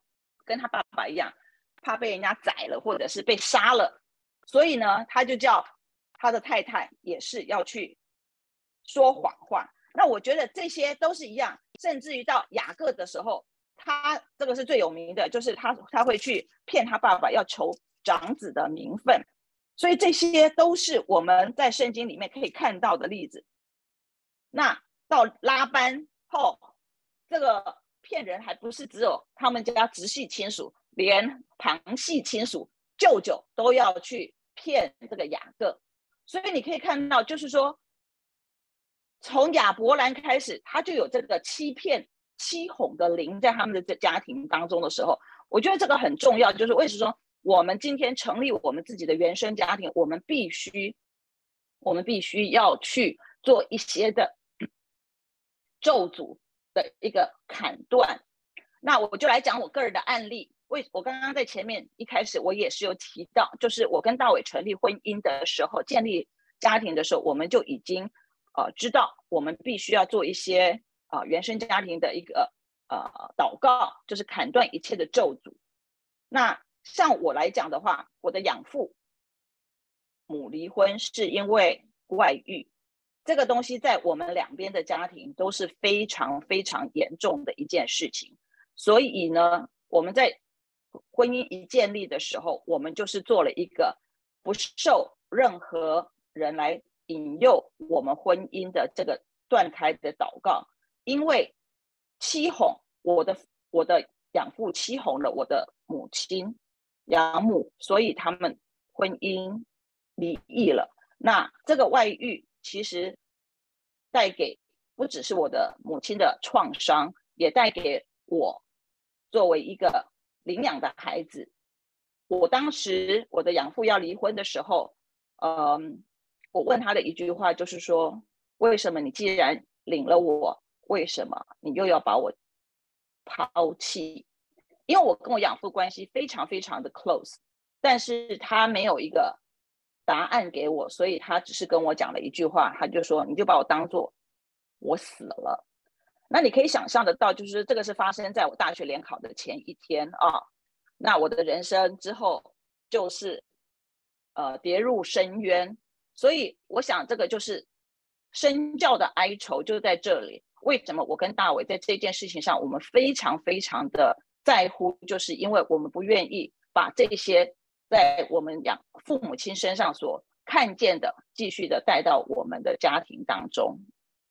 跟他爸爸一样，怕被人家宰了或者是被杀了，所以呢，他就叫他的太太也是要去说谎话。那我觉得这些都是一样，甚至于到雅各的时候，他这个是最有名的，就是他他会去骗他爸爸要求长子的名分。所以这些都是我们在圣经里面可以看到的例子。那到拉班后，这个骗人还不是只有他们家直系亲属，连旁系亲属舅舅都要去骗这个雅各。所以你可以看到，就是说从亚伯兰开始，他就有这个欺骗欺哄的灵在他们的家庭当中的时候，我觉得这个很重要。就是为什么说我们今天成立我们自己的原生家庭，我们必须我们必须要去做一些的咒诅的一个砍断。那我就来讲我个人的案例。为我刚刚在前面一开始我也是有提到，就是我跟大伟成立婚姻的时候，建立家庭的时候，我们就已经呃知道我们必须要做一些呃原生家庭的一个呃祷告，就是砍断一切的咒诅。那像我来讲的话，我的养父母离婚是因为外遇，这个东西在我们两边的家庭都是非常非常严重的一件事情。所以呢，我们在婚姻一建立的时候，我们就是做了一个不受任何人来引诱我们婚姻的这个断开的祷告。因为欺哄我的我的养父欺哄了我的母亲养母，所以他们婚姻离异了。那这个外遇其实带给不只是我的母亲的创伤，也带给我作为一个领养的孩子。我当时我的养父要离婚的时候，嗯，我问他的一句话就是说，为什么你既然领了我，为什么你又要把我抛弃？因为我跟我养父关系非常非常的 close， 但是他没有一个答案给我，所以他只是跟我讲了一句话，他就说你就把我当作我死了。那你可以想象得到，就是这个是发生在我大学联考的前一天啊。那我的人生之后就是呃跌入深渊，所以我想这个就是身教的哀愁就在这里。为什么我跟大伟在这件事情上我们非常非常的在乎，就是因为我们不愿意把这些在我们养父母亲身上所看见的继续的带到我们的家庭当中。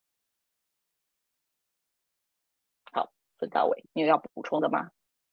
好，孙大伟，你有要补充的吗？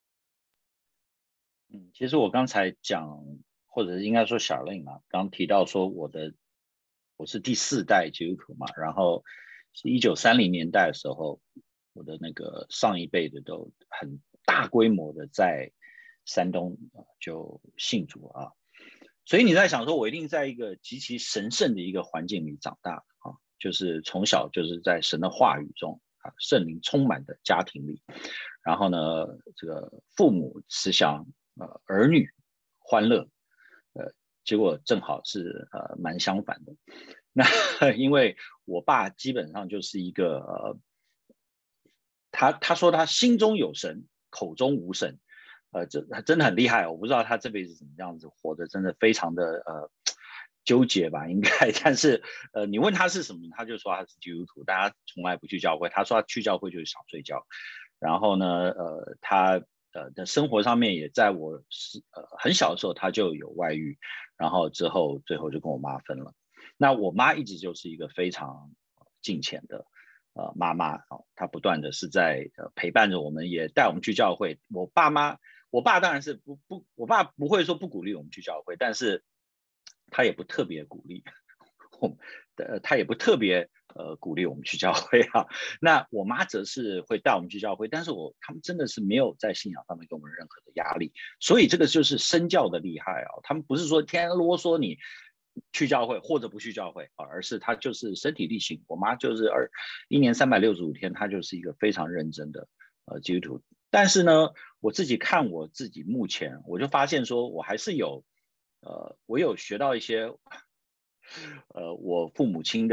嗯，其实我刚才讲，或者是应该说小令嘛，刚提到说我的我是第四代基督徒嘛，然后是一九三零年代的时候，我的那个上一辈的都很大规模的在山东就信主啊，所以你在想说，我一定在一个极其神圣的一个环境里长大啊，就是从小就是在神的话语中啊，圣灵充满的家庭里，然后呢，这个父母是想呃儿女欢乐，呃，结果正好是呃蛮相反的。那因为我爸基本上就是一个呃，他他说他心中有神，口中无神，呃，这真的很厉害。我不知道他这辈子怎么样子活的，真的非常的呃纠结吧，应该。但是呃，你问他是什么，他就说他是基督徒，但他从来不去教会。他说他去教会就是想睡觉。然后呢，呃，他呃的生活上面也在我是呃很小的时候他就有外遇，然后之后最后就跟我妈分了。那我妈一直就是一个非常敬虔的呃妈妈哦，她不断的是在呃陪伴着我们，也带我们去教会。我爸妈，我爸当然是不不，我爸不会说不鼓励我们去教会，但是他也不特别鼓励，呃，他也不特别呃鼓励我们去教会啊。那我妈则是会带我们去教会，但是我他们真的是没有在信仰上面给我们任何的压力，所以这个就是身教的厉害啊。他们不是说天天啰嗦你去教会或者不去教会啊，而是他就是身体力行。我妈就是二一年三百六十五天，她就是一个非常认真的呃基督徒。但是呢，我自己看我自己目前，我就发现说我还是有呃，我有学到一些呃我父母亲的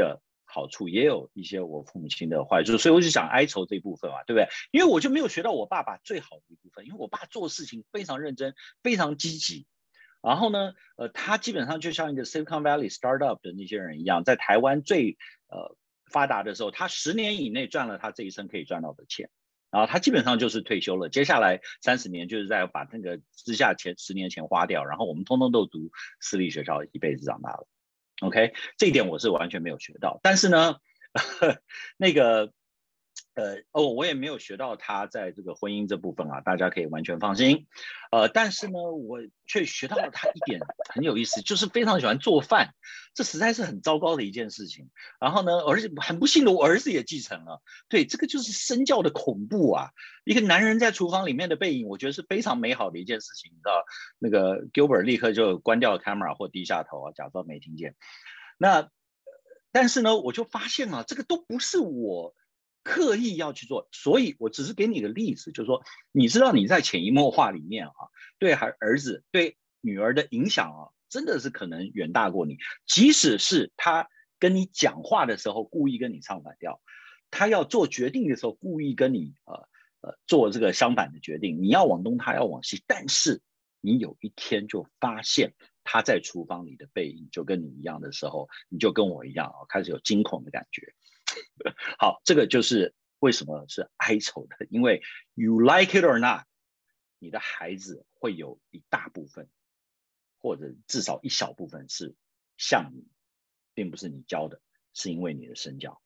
好处，也有一些我父母亲的坏处，所以我就讲哀愁这一部分嘛，对不对？因为我就没有学到我爸爸最好的一部分，因为我爸做事情非常认真，非常积极。然后呢，呃，他基本上就像一个 Silicon Valley startup 的那些人一样，在台湾最呃发达的时候，他十年以内赚了他这一生可以赚到的钱。然后他基本上就是退休了，接下来三十年就是在把那个之下前十年前花掉，然后我们通通都读私立学校，一辈子长大了。OK， 这一点我是完全没有学到，但是呢，那个呃哦，我也没有学到他在这个婚姻这部分啊，大家可以完全放心。呃，但是呢，我却学到了他一点很有意思，就是非常喜欢做饭，这实在是很糟糕的一件事情。然后呢，而且很不幸的，我儿子也继承了。对，这个就是身教的恐怖啊！一个男人在厨房里面的背影，我觉得是非常美好的一件事情。你知道，那个 Gilbert 立刻就关掉了 camera 或低下头啊，假装没听见。那但是呢，我就发现啊，这个都不是我刻意要去做，所以我只是给你个例子，就是说，你知道你在潜移默化里面啊，对孩儿子、对女儿的影响啊，真的是可能远大过你。即使是他跟你讲话的时候故意跟你唱反调，他要做决定的时候故意跟你呃呃做这个相反的决定，你要往东，他要往西，但是你有一天就发现他在厨房里的背影就跟你一样的时候，你就跟我一样啊，开始有惊恐的感觉。好，这个就是为什么是哀愁的，因为 you like it or not， 你的孩子会有一大部分，或者至少一小部分是像你，并不是你教的，是因为你的身教。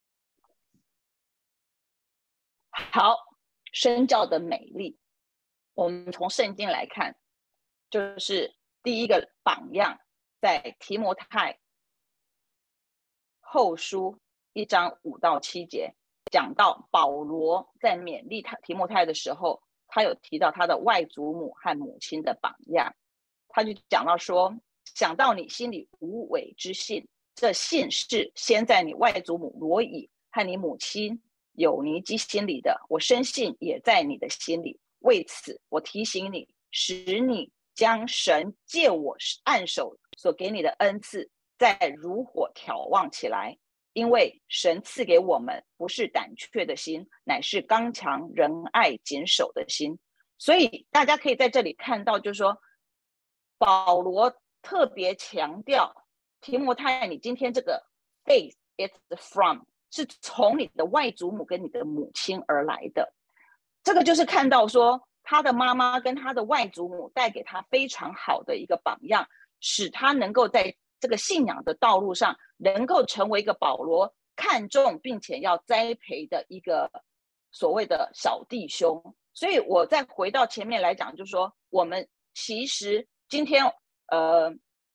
好，身教的美丽，我们从圣经来看，就是第一个榜样，在提摩太后书一章五到七节，讲到保罗在勉励他提摩太的时候，他有提到他的外祖母和母亲的榜样，他就讲到说，想到你心里无伪之信，这信是先在你外祖母罗以和你母亲有尼基心里的，我深信也在你的心里。为此，我提醒你，使你将神借我按手所给你的恩赐，再如火眺望起来。因为神赐给我们不是胆怯的心，乃是刚强仁爱谨守的心。所以大家可以在这里看到，就是说保罗特别强调提摩太，你今天这个 faith is from 是从你的外祖母跟你的母亲而来的。这个就是看到说他的妈妈跟他的外祖母带给他非常好的一个榜样，使他能够在这个信仰的道路上能够成为一个保罗看重并且要栽培的一个所谓的小弟兄。所以我再回到前面来讲，就是说我们其实今天呃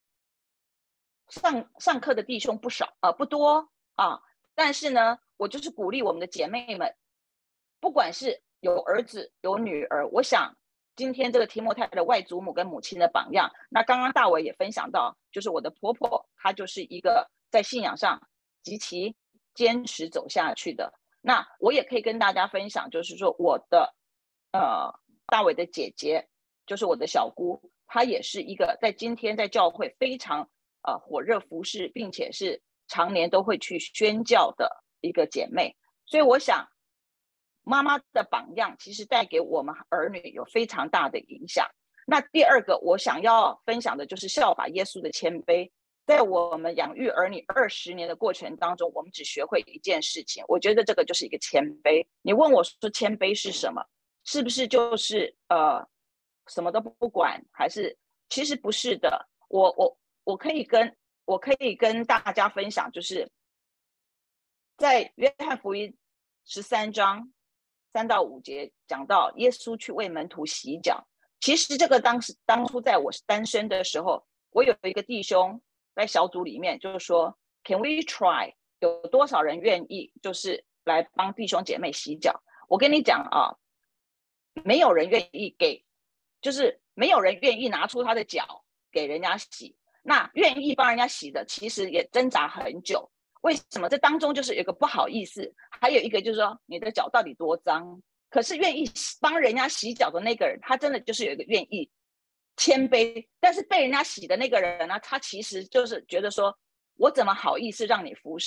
上上课的弟兄不少呃不多啊，但是呢我就是鼓励我们的姐妹们，不管是有儿子有女儿，我想今天这个提摩太的外祖母跟母亲的榜样，那刚刚大伟也分享到，就是我的婆婆，她就是一个在信仰上极其坚持走下去的。那我也可以跟大家分享，就是说我的呃大伟的姐姐，就是我的小姑，她也是一个在今天在教会非常呃火热服侍，并且是常年都会去宣教的一个姐妹。所以我想妈妈的榜样其实带给我们儿女有非常大的影响。那第二个我想要分享的就是效法耶稣的谦卑。在我们养育儿女二十年的过程当中，我们只学会一件事情，我觉得这个就是一个谦卑。你问我说谦卑是什么，是不是就是呃什么都不管，还是其实不是的。我我我可以跟我可以跟大家分享，就是在约翰福音十三章三到五节讲到耶稣去为门徒洗脚。其实这个当时当初在我单身的时候，我有一个弟兄在小组里面就是说 Can we try， 有多少人愿意就是来帮弟兄姐妹洗脚。我跟你讲啊，没有人愿意给，就是没有人愿意拿出他的脚给人家洗。那愿意帮人家洗的其实也挣扎很久。为什么？这当中就是有一个不好意思，还有一个就是说你的脚到底多脏。可是愿意帮人家洗脚的那个人，他真的就是有一个愿意谦卑，但是被人家洗的那个人呢，他其实就是觉得说，我怎么好意思让你服侍？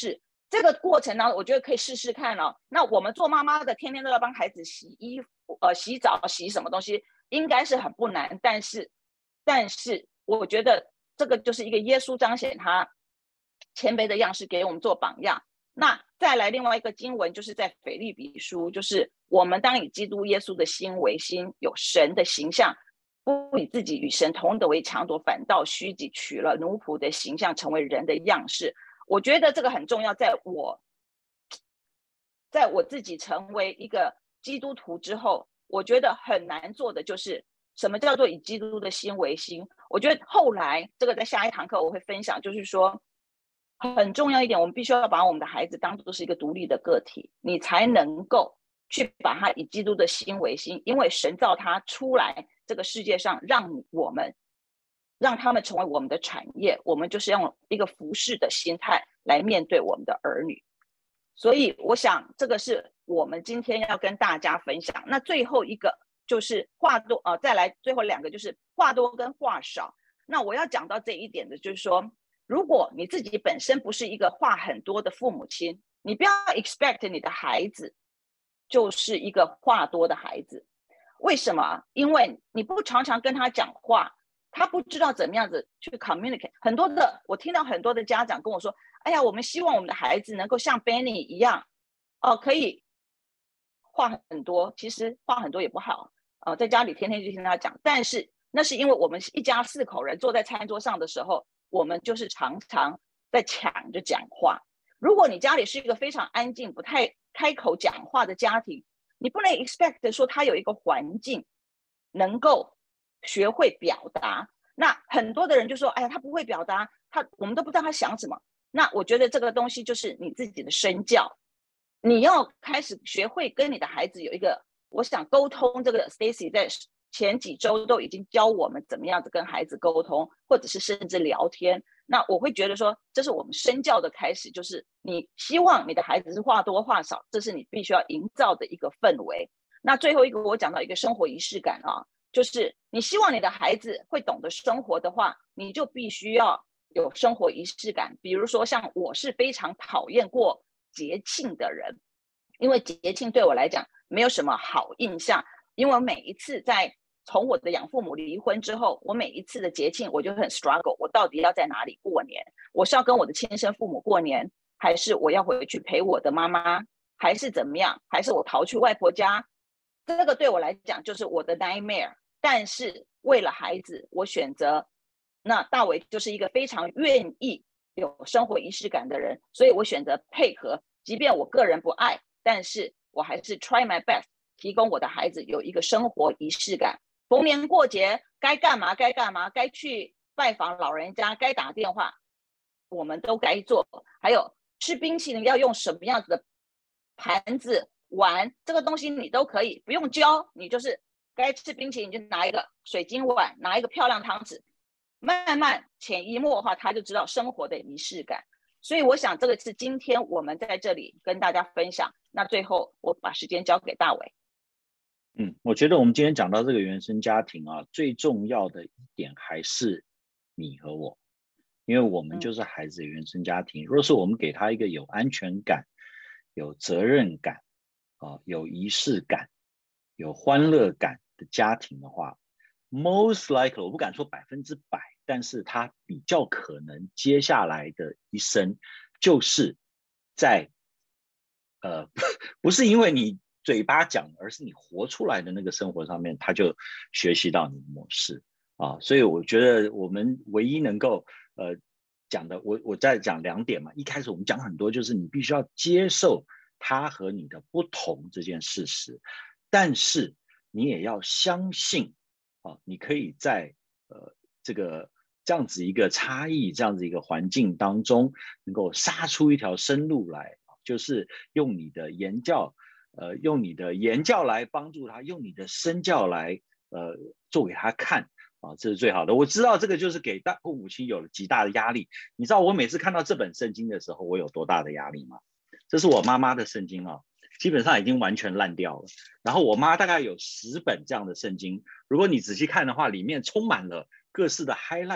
这个过程呢，我觉得可以试试看哦。那我们做妈妈的，天天都要帮孩子洗衣服、呃洗澡、洗什么东西，应该是很不难。但是，但是我觉得这个就是一个耶稣彰显他谦卑的样式，给我们做榜样。那再来另外一个经文，就是在腓立比书，就是我们当以基督耶稣的心为心，有神的形象，不以自己与神同等为强夺，反倒虚己，取了奴仆的形象，成为人的样式。我觉得这个很重要，在我在我自己成为一个基督徒之后，我觉得很难做的就是什么叫做以基督的心为心。我觉得后来这个在下一堂课我会分享，就是说很重要一点，我们必须要把我们的孩子当作是一个独立的个体，你才能够去把他以基督的心为心，因为神造他出来这个世界上，让我们让他们成为我们的产业，我们就是用一个服侍的心态来面对我们的儿女。所以我想这个是我们今天要跟大家分享。那最后一个就是话多，呃，再来最后两个就是话多跟话少。那我要讲到这一点的就是说，如果你自己本身不是一个话很多的父母亲，你不要 expect 你的孩子就是一个话多的孩子。为什么？因为你不常常跟他讲话，他不知道怎么样子去 communicate。很多的，我听到很多的家长跟我说，哎呀，我们希望我们的孩子能够像 Benny 一样，哦、呃，可以话很多。其实话很多也不好，呃，在家里天天就听他讲。但是那是因为我们一家四口人坐在餐桌上的时候，我们就是常常在抢着讲话。如果你家里是一个非常安静、不太开口讲话的家庭，你不能 expect 说他有一个环境能够学会表达。那很多的人就说，哎呀，他不会表达，他我们都不知道他想什么。那我觉得这个东西就是你自己的身教，你要开始学会跟你的孩子有一个，我想沟通。这个 Stacy 在前几周都已经教我们怎么样子跟孩子沟通，或者是甚至聊天。那我会觉得说，这是我们身教的开始，就是你希望你的孩子是话多话少，这是你必须要营造的一个氛围。那最后一个我讲到一个生活仪式感啊，就是你希望你的孩子会懂得生活的话，你就必须要有生活仪式感。比如说像我是非常讨厌过节庆的人，因为节庆对我来讲没有什么好印象，因为我每一次在从我的养父母离婚之后，我每一次的节庆我就很 struggle， 我到底要在哪里过年？我是要跟我的亲生父母过年，还是我要回去陪我的妈妈，还是怎么样？还是我逃去外婆家？这个对我来讲就是我的 nightmare。但是为了孩子，我选择，那大伟就是一个非常愿意有生活仪式感的人，所以我选择配合，即便我个人不爱，但是我还是 try my best， 提供我的孩子有一个生活仪式感。逢年过节该干嘛该干嘛，该去拜访老人家，该打电话我们都该做。还有吃冰淇淋要用什么样子的盘子碗，这个东西你都可以不用教，你就是该吃冰淇淋就拿一个水晶碗，拿一个漂亮汤匙，慢慢潜移默化他就知道生活的仪式感。所以我想这个是今天我们在这里跟大家分享。那最后我把时间交给大伟。 嗯，我觉得我们今天讲到这个原生家庭啊，最重要的一点还是你和我，因为我们就是孩子的原生家庭。若是我们给他一个有安全感、有责任感、啊、有仪式感、有欢乐感的家庭的话 ，most likely 我不敢说百分之百，但是他比较可能接下来的一生就是在呃不是因为你嘴巴讲，而是你活出来的那个生活上面，他就学习到你的模式啊。所以我觉得我们唯一能够呃讲的，我我再讲两点嘛。一开始我们讲很多，就是你必须要接受他和你的不同这件事实，但是你也要相信啊，你可以在呃这个这样子一个差异、这样子一个环境当中，能够杀出一条生路来，就是用你的言教。呃，用你的言教来帮助他，用你的身教来呃做给他看啊，这是最好的。我知道这个就是给大父母亲有了极大的压力。你知道我每次看到这本圣经的时候，我有多大的压力吗？这是我妈妈的圣经啊，基本上已经完全烂掉了。然后我妈大概有十本这样的圣经，如果你仔细看的话，里面充满了各式的 highlight，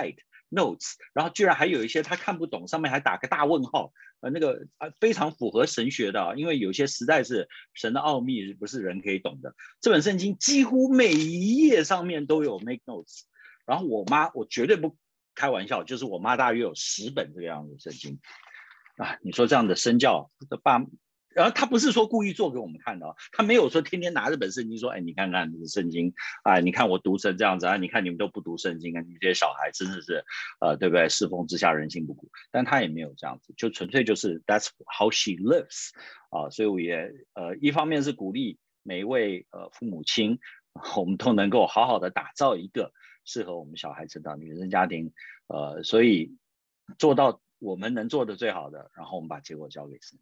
notes， 然后居然还有一些他看不懂，上面还打个大问号，呃，那个啊非常符合神学的、啊，因为有些实在是神的奥秘不是人可以懂的。这本圣经几乎每一页上面都有 make notes， 然后我妈我绝对不开玩笑，就是我妈大约有十本这个样子的圣经啊，你说这样的身教，爸。然后他不是说故意做给我们看的、哦，他没有说天天拿这本圣经说，哎，你看看这个圣经，啊，你看我读成这样子啊，你看你们都不读圣经啊，你这些小孩真的是，呃，对不对？世风之下人心不古，但他也没有这样子，就纯粹就是 that's how she lives 啊，所以我也呃一方面是鼓励每一位呃父母亲，我们都能够好好的打造一个适合我们小孩成长的原生家庭，呃，所以做到我们能做的最好的，然后我们把结果交给神。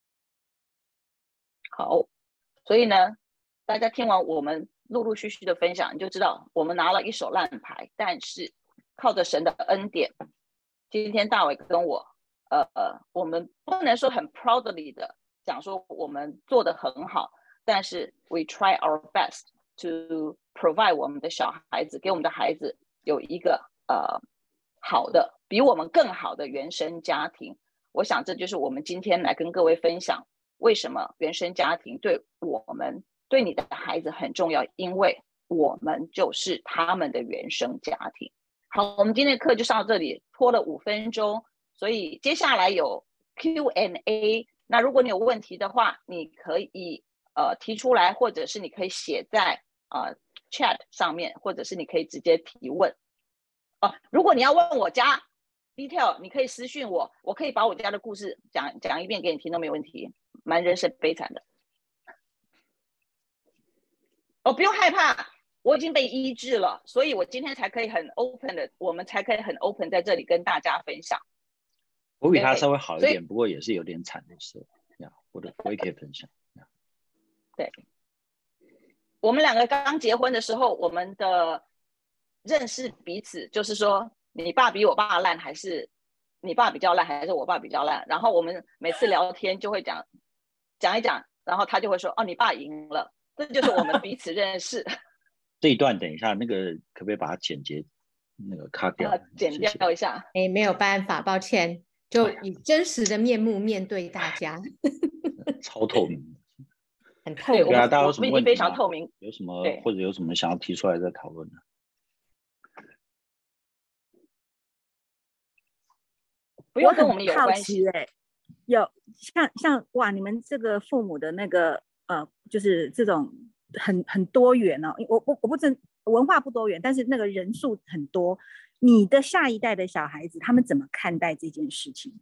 好，所以呢，大家听完我们陆陆续续的分享，你就知道我们拿了一手烂牌，但是靠着神的恩典，今天大伟跟我，呃呃，我们不能说很 proudly 的讲说我们做得很好，但是 we try our best to provide 我们的小孩子，给我们的孩子有一个呃好的，比我们更好的原生家庭。我想这就是我们今天来跟各位分享。为什么原生家庭对我们对你的孩子很重要？因为我们就是他们的原生家庭。好，我们今天的课就上到这里，拖了五分钟，所以接下来有 Q and A。那如果你有问题的话，你可以呃提出来，或者是你可以写在呃 chat 上面，或者是你可以直接提问。哦、呃，如果你要问我家 detail， 你可以私讯我，我可以把我家的故事讲讲一遍给你听都没有问题。蛮人生悲惨的，哦，不用害怕，我已经被医治了，所以我今天才可以很 open 的，我们才可以很 open 在这里跟大家分享。 我比他稍微好一点，不过也是有点惨的事，我的我也可以分享。 对，我们两个刚结婚的时候，我们的认识彼此，就是说你爸比我爸烂，还是你爸比较烂，还是我爸比较烂？然后我们每次聊天就会讲。讲一讲，然后他就会说：“哦，你爸赢了。”这就是我们彼此认识。 这一段等一下，那个可不可以把它剪接，那个卡掉、 呃？剪掉一下。 哎，没有办法，抱歉，就以真实的面目面对大家。 超透明， 很透明。 对啊，大家有什么问题吗？ 非常透明。 有什么或者有什么想要提出来再讨论的？ 不用跟我们有关系哎。有像像哇，你们这个父母的那个呃，就是这种很很多元哦。我我我不知文化不多元，但是那个人数很多。你的下一代的小孩子，他们怎么看待这件事情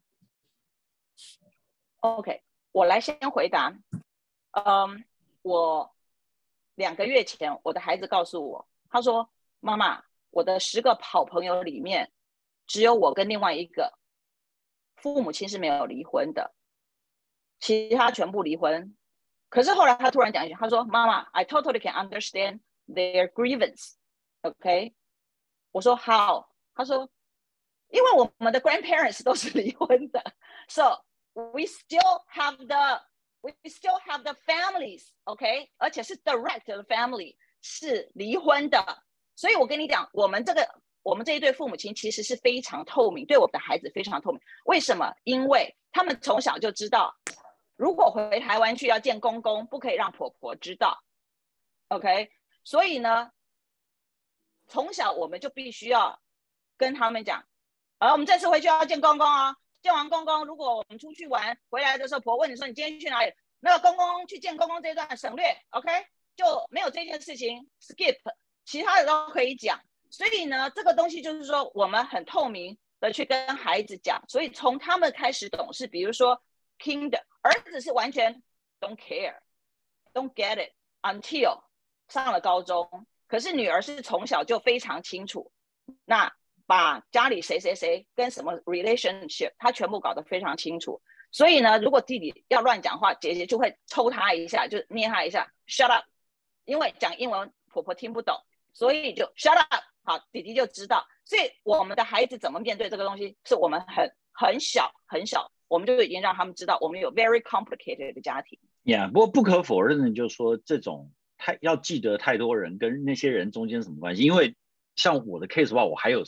？OK， 我来先回答。嗯，我两个月前，我的孩子告诉我，他说：“妈妈，我的十个好朋友里面，只有我跟另外一个。”父母亲是没有离婚的，其他全部离婚。可是后来他突然讲一句，他说：“妈妈 ，I totally can understand their grievance。” OK， 我说 How？ 他说：“因为我们的 grandparents 都是离婚的 ，so we still have the we still have the families。OK， 而且是 direct 的 family 是离婚的，所以我跟你讲，我们这个。”我们这一对父母亲其实是非常透明，对我们的孩子非常透明。为什么？因为他们从小就知道，如果回台湾去要见公公，不可以让婆婆知道。OK， 所以呢，从小我们就必须要跟他们讲，而、啊、我们这次回去要见公公啊，见完公公，如果我们出去玩回来的时候，婆问你说你今天去哪里，那个公公去见公公这一段省略 ，OK， 就没有这件事情 skip， 其他的都可以讲。所以呢，这个东西就是说，我们很透明的去跟孩子讲，所以从他们开始懂事，比如说 Kinder， 儿子是完全 don't care，don't get it until 上了高中，可是女儿是从小就非常清楚，那把家里谁谁谁跟什么 relationship， 她全部搞得非常清楚。所以呢，如果弟弟要乱讲话，姐姐就会抽他一下，就捏他一下 ，shut up， 因为讲英文婆婆听不懂，所以就 shut up。好，弟弟就知道，所以我们的孩子怎么面对这个东西，是我们很很小很小，我们就已经让他们知道，我们有 very complicated 的家庭。 呀、yeah, 不过不可否认的就是说，这种太要记得太多人跟那些人中间什么关系？因为像我的 case 的话，我还有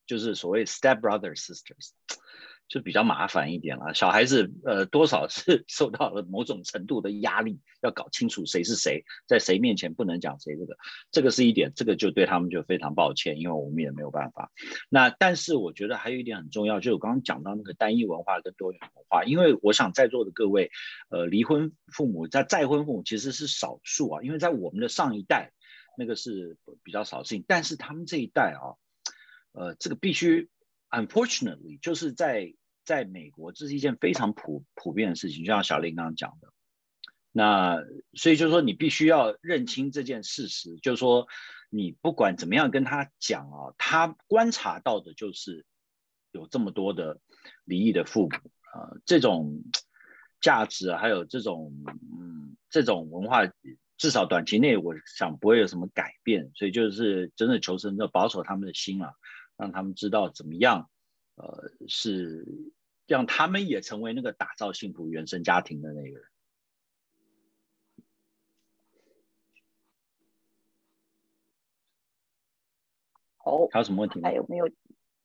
就是所谓 step brothers sisters， 就比较麻烦一点了。小孩子呃多少是受到了某种程度的压力，要搞清楚谁是谁，在谁面前不能讲谁，这个这个是一点，这个就对他们就非常抱歉，因为我们也没有办法。那但是我觉得还有一点很重要，就是我刚刚讲到那个单一文化跟多元文化，因为我想在座的各位，呃，离婚父母在再婚父母其实是少数啊，因为在我们的上一代那个是比较少数，但是他们这一代啊，呃，这个必须 unfortunately 就是在在美国这是一件非常普普遍的事情，就像小林刚刚讲的。那所以就是说你必须要认清这件事实，就是说你不管怎么样跟他讲啊，他观察到的就是有这么多的离异的父母啊、呃，这种价值啊，还有这种嗯这种文化，至少短期内我想不会有什么改变，所以就是真的求神的保守他们的心啊，让他们知道怎么样呃是让他们也成为那个打造幸福原生家庭的那个人。 哦， 还有什么问题吗？ 还有没有？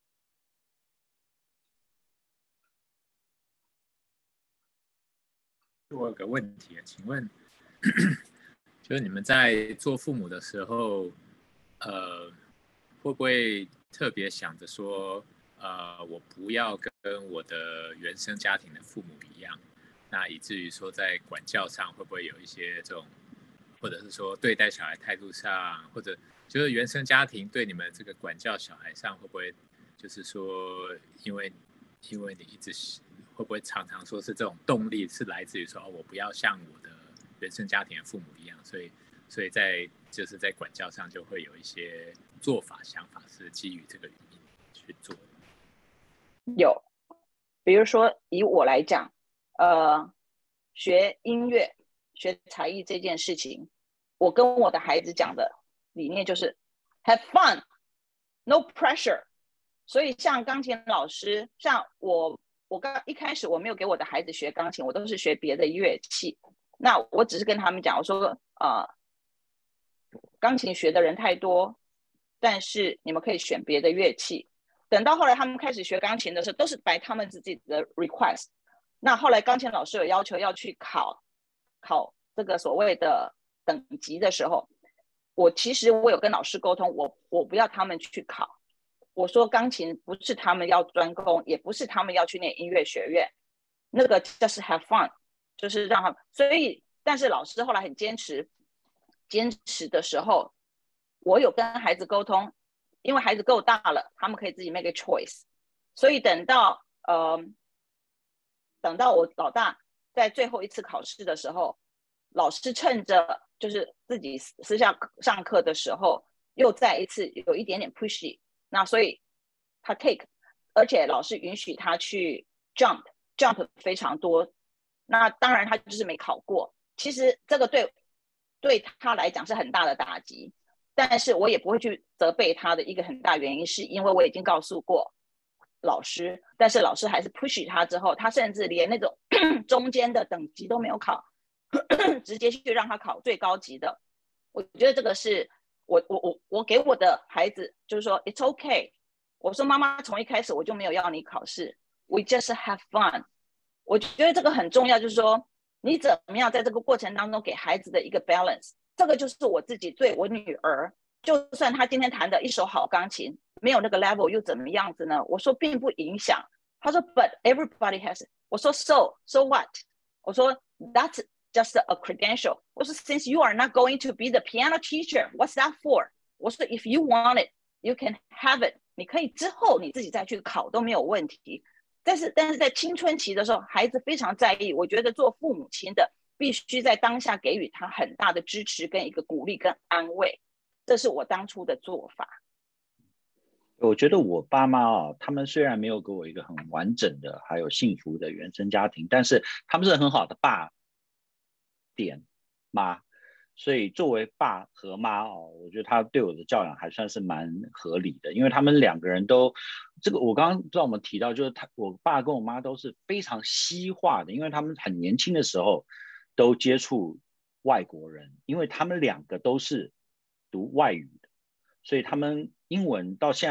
我有个问题，请问，就是你们在做父母的时候，呃，会不会特别想着说，呃，我不要跟我的原生家庭的父母一样，那以至于说在管教上会不会有一些这种，或者是说对待小孩态度上，或者就是原生家庭对你们这个管教小孩上会不会，就是说，因为因为你一直会不会常常说是这种动力是来自于说，哦，我不要像我的原生家庭的父母一样，所以所以在就是在管教上就会有一些做法想法是基于这个原因去做的。 有，比如说以我来讲，呃，学音乐、学才艺这件事情，我跟我的孩子讲的理念就是 have fun, no pressure。所以像钢琴老师，像我，我刚一开始我没有给我的孩子学钢琴，我都是学别的乐器。那我只是跟他们讲，我说，呃，钢琴学的人太多，但是你们可以选别的乐器。等到后来他们开始学钢琴的时候，都是摆他们自己的 request。那后来钢琴老师有要求要去考考这个所谓的等级的时候，我其实我有跟老师沟通，我我不要他们去考。我说钢琴不是他们要专攻，也不是他们要去念音乐学院，那个就是 have fun， 就是让他们。所以，但是老师后来很坚持，坚持的时候，我有跟孩子沟通，因为孩子够大了，他们可以自己 make a choice。所以等到呃，等到我老大在最后一次考试的时候，老师趁着就是自己私下上课的时候，又再一次有一点点 pushy。那所以他 take， 而且老师允许他去 jump jump 非常多。那当然他就是没考过，其实这个对对他来讲是很大的打击，但是我也不会去责备他的一个很大原因，是因为我已经告诉过老师，但是老师还是 push 他之后，他甚至连那种中间的等级都没有考，直接去让他考最高级的。我觉得这个是我我我我给我的孩子就是说 it's okay。我说妈妈从一开始我就没有要你考试 ，we just have fun。我觉得这个很重要，就是说你怎么样在这个过程当中给孩子的一个 balance。这个就是我自己对我女儿，就算她今天弹的一手好钢琴，没有那个 level 又怎么样子呢？我说并不影响。她说 But everybody has。我说 So so what？ 我说 That's just a credential。我说 Since you are not going to be the piano teacher, what's that for？ 我说 If you want it, you can have it。你可以之后你自己再去考都没有问题。但是但是在青春期的时候，孩子非常在意。我觉得做父母亲的必须在当下给予他很大的支持跟一个鼓励跟安慰，这是我当初的做法。 我觉得我爸妈啊，他们虽然没有给我一个很完整的还有幸福的原生家庭，但是他们是很好的爸点妈，所以作为爸和妈哦，我觉得他对我的教养还算是蛮合理的，因为他们两个人都这个我刚刚不知道我们提到，就是他我爸跟我妈都是非常西化的，因为他们很年轻的时候都接触外国人，因为他们两个都是读外语的，所以他们英文到现在都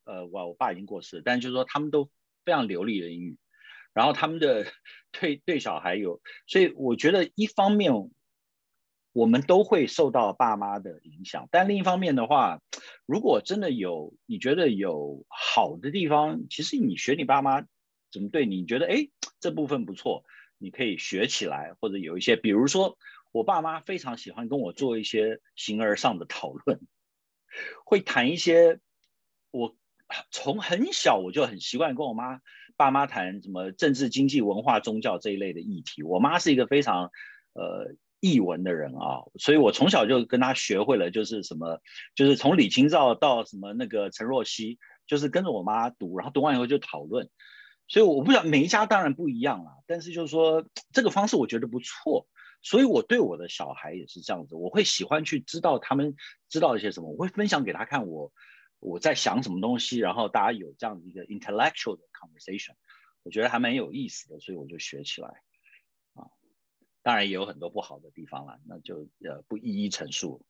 呃，我我爸已经过世了，但就是说他们都非常流利的英语，然后他们的对对小孩有，所以我觉得一方面我们都会受到爸妈的影响，但另一方面的话，如果真的有你觉得有好的地方，其实你学你爸妈怎么对你，你觉得哎这部分不错，你可以学起来，或者有一些，比如说我爸妈非常喜欢跟我做一些形而上的讨论，会谈一些我从很小我就很习惯跟我妈爸妈谈什么政治、经济、文化、宗教这一类的议题。我妈是一个非常呃艺文的人啊，所以我从小就跟她学会了，就是什么，就是从李清照到什么那个陈若曦，就是跟着我妈读，然后读完以后就讨论。所以我不知道每一家当然不一样啦，但是就是说这个方式我觉得不错。所以我对我的小孩也是这样子，我会喜欢去知道他们知道一些什么，我会分享给他看我我在想什么东西，然后大家有这样的一个 intellectual 的 conversation， 我觉得还蛮有意思的，所以我就学起来啊。当然也有很多不好的地方啦，那就呃不一一陈述。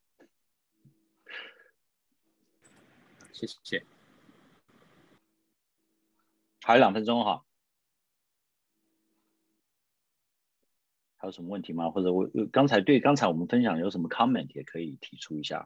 谢谢。 还有两分钟哈。还有什么问题吗？或者我刚才对刚才我们分享有什么 comment 也可以提出一下。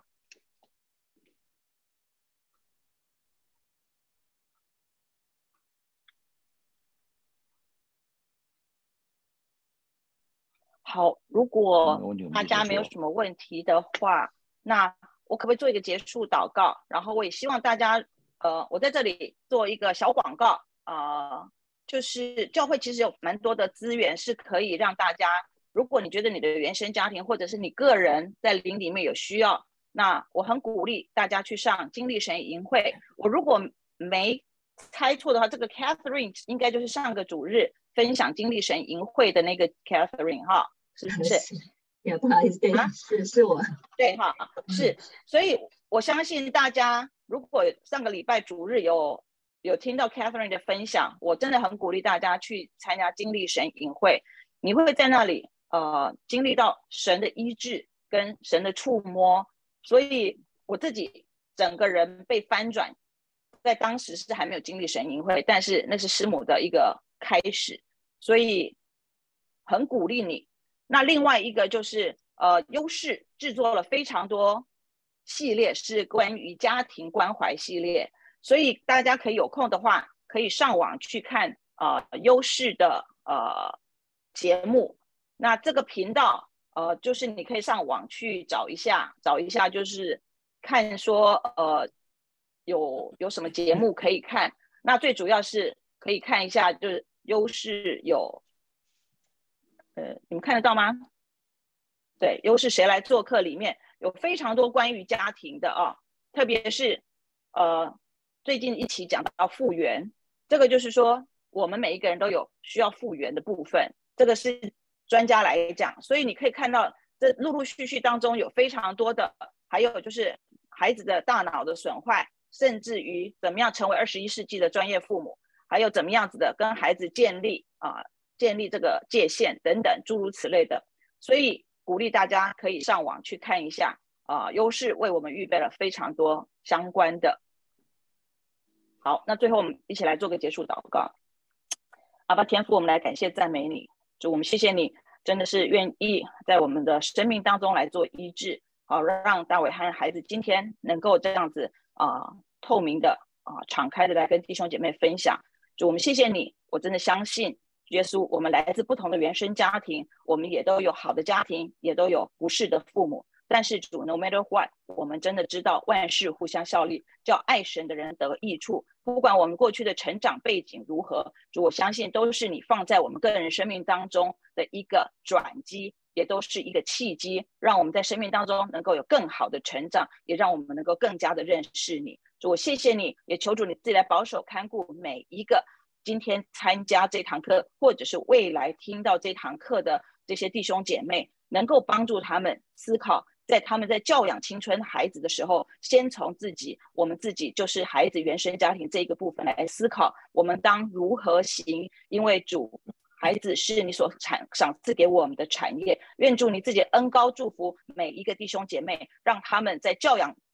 好，如果大家没有什么问题的话，那我可不可以做一个结束祷告？然后我也希望大家，呃，我在这里做一个小广告，呃，就是教会其实有蛮多的资源是可以让大家，如果你觉得你的原生家庭或者是你个人在灵里面有需要，那我很鼓励大家去上经历神营会。我如果没猜错的话，这个 Catherine 应该就是上个主日分享经历神营会的那个 Catherine 哈，是不是？ 也不好意思，对，啊、是是我， 对哈，是，所以我相信大家如果上个礼拜主日有有听到 Catherine 的分享，我真的很鼓励大家去参加经历神营会，你会在那里呃经历到神的医治跟神的触摸，所以我自己整个人被翻转。在当时是还没有经历神营会，但是那是师母的一个开始，所以很鼓励你。那另外一个就是呃，优势制作了非常多系列是关于家庭关怀系列，所以大家可以有空的话可以上网去看呃优势的呃节目。那这个频道呃就是你可以上网去找一下，找一下就是看说呃。有有什么节目可以看？那最主要是可以看一下，就是优势有，呃，你们看得到吗？对，优势谁来做客里面有非常多关于家庭的啊，特别是呃最近一起讲到复原，这个就是说我们每一个人都有需要复原的部分，这个是专家来讲，所以你可以看到这陆陆续续当中有非常多的，还有就是孩子的大脑的损坏。甚至于怎么样成为二十一世纪的专业父母，还有怎么样子的跟孩子建立啊、呃、建立这个界限等等诸如此类的，所以鼓励大家可以上网去看一下啊、呃，优势为我们预备了非常多相关的。好，那最后我们一起来做个结束祷告。阿爸天父，我们来感谢赞美你，主我们谢谢你，真的是愿意在我们的生命当中来做医治，好让大伟和孩子今天能够这样子。啊、呃，透明的啊、呃，敞开的来跟弟兄姐妹分享。主，我们谢谢你，我真的相信耶稣。我们来自不同的原生家庭，我们也都有好的家庭，也都有不是的父母。但是主 ，no matter what， 我们真的知道万事互相效力，叫爱神的人得益处。不管我们过去的成长背景如何，主，我相信都是你放在我们个人生命当中的一个转机。也都是一个契机，让我们在生命当中能够有更好的成长，也让我们能够更加的认识你。主，我谢谢你，也求主你自己来保守看顾每一个今天参加这堂课，或者是未来听到这堂课的这些弟兄姐妹，能够帮助他们思考，在他们在教养青春孩子的时候，先从自己，我们自己就是孩子原生家庭这个部分来思考，我们当如何行，因为主。孩子是你所产赏赐给我们的产业，愿主你自己恩膏祝福每一个弟兄姐妹，让他们在教养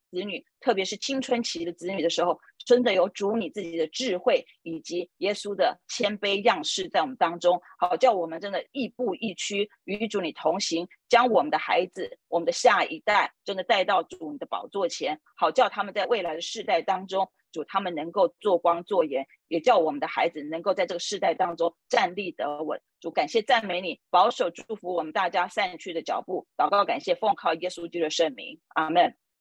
子女，特别是青春期的子女的时候，真的有主你自己的智慧以及耶稣的谦卑样式在我们当中，好叫我们真的亦步亦趋，与主你同行，将我们的孩子，我们的下一代真的带到主你的宝座前，好叫他们在未来的世代当中，主他们能够做光做盐，也叫我们的孩子能够在这个世代当中站立得稳。主感谢赞美你，保守祝福我们大家散去的脚步，祷告感谢奉靠耶稣基督的圣名，阿们。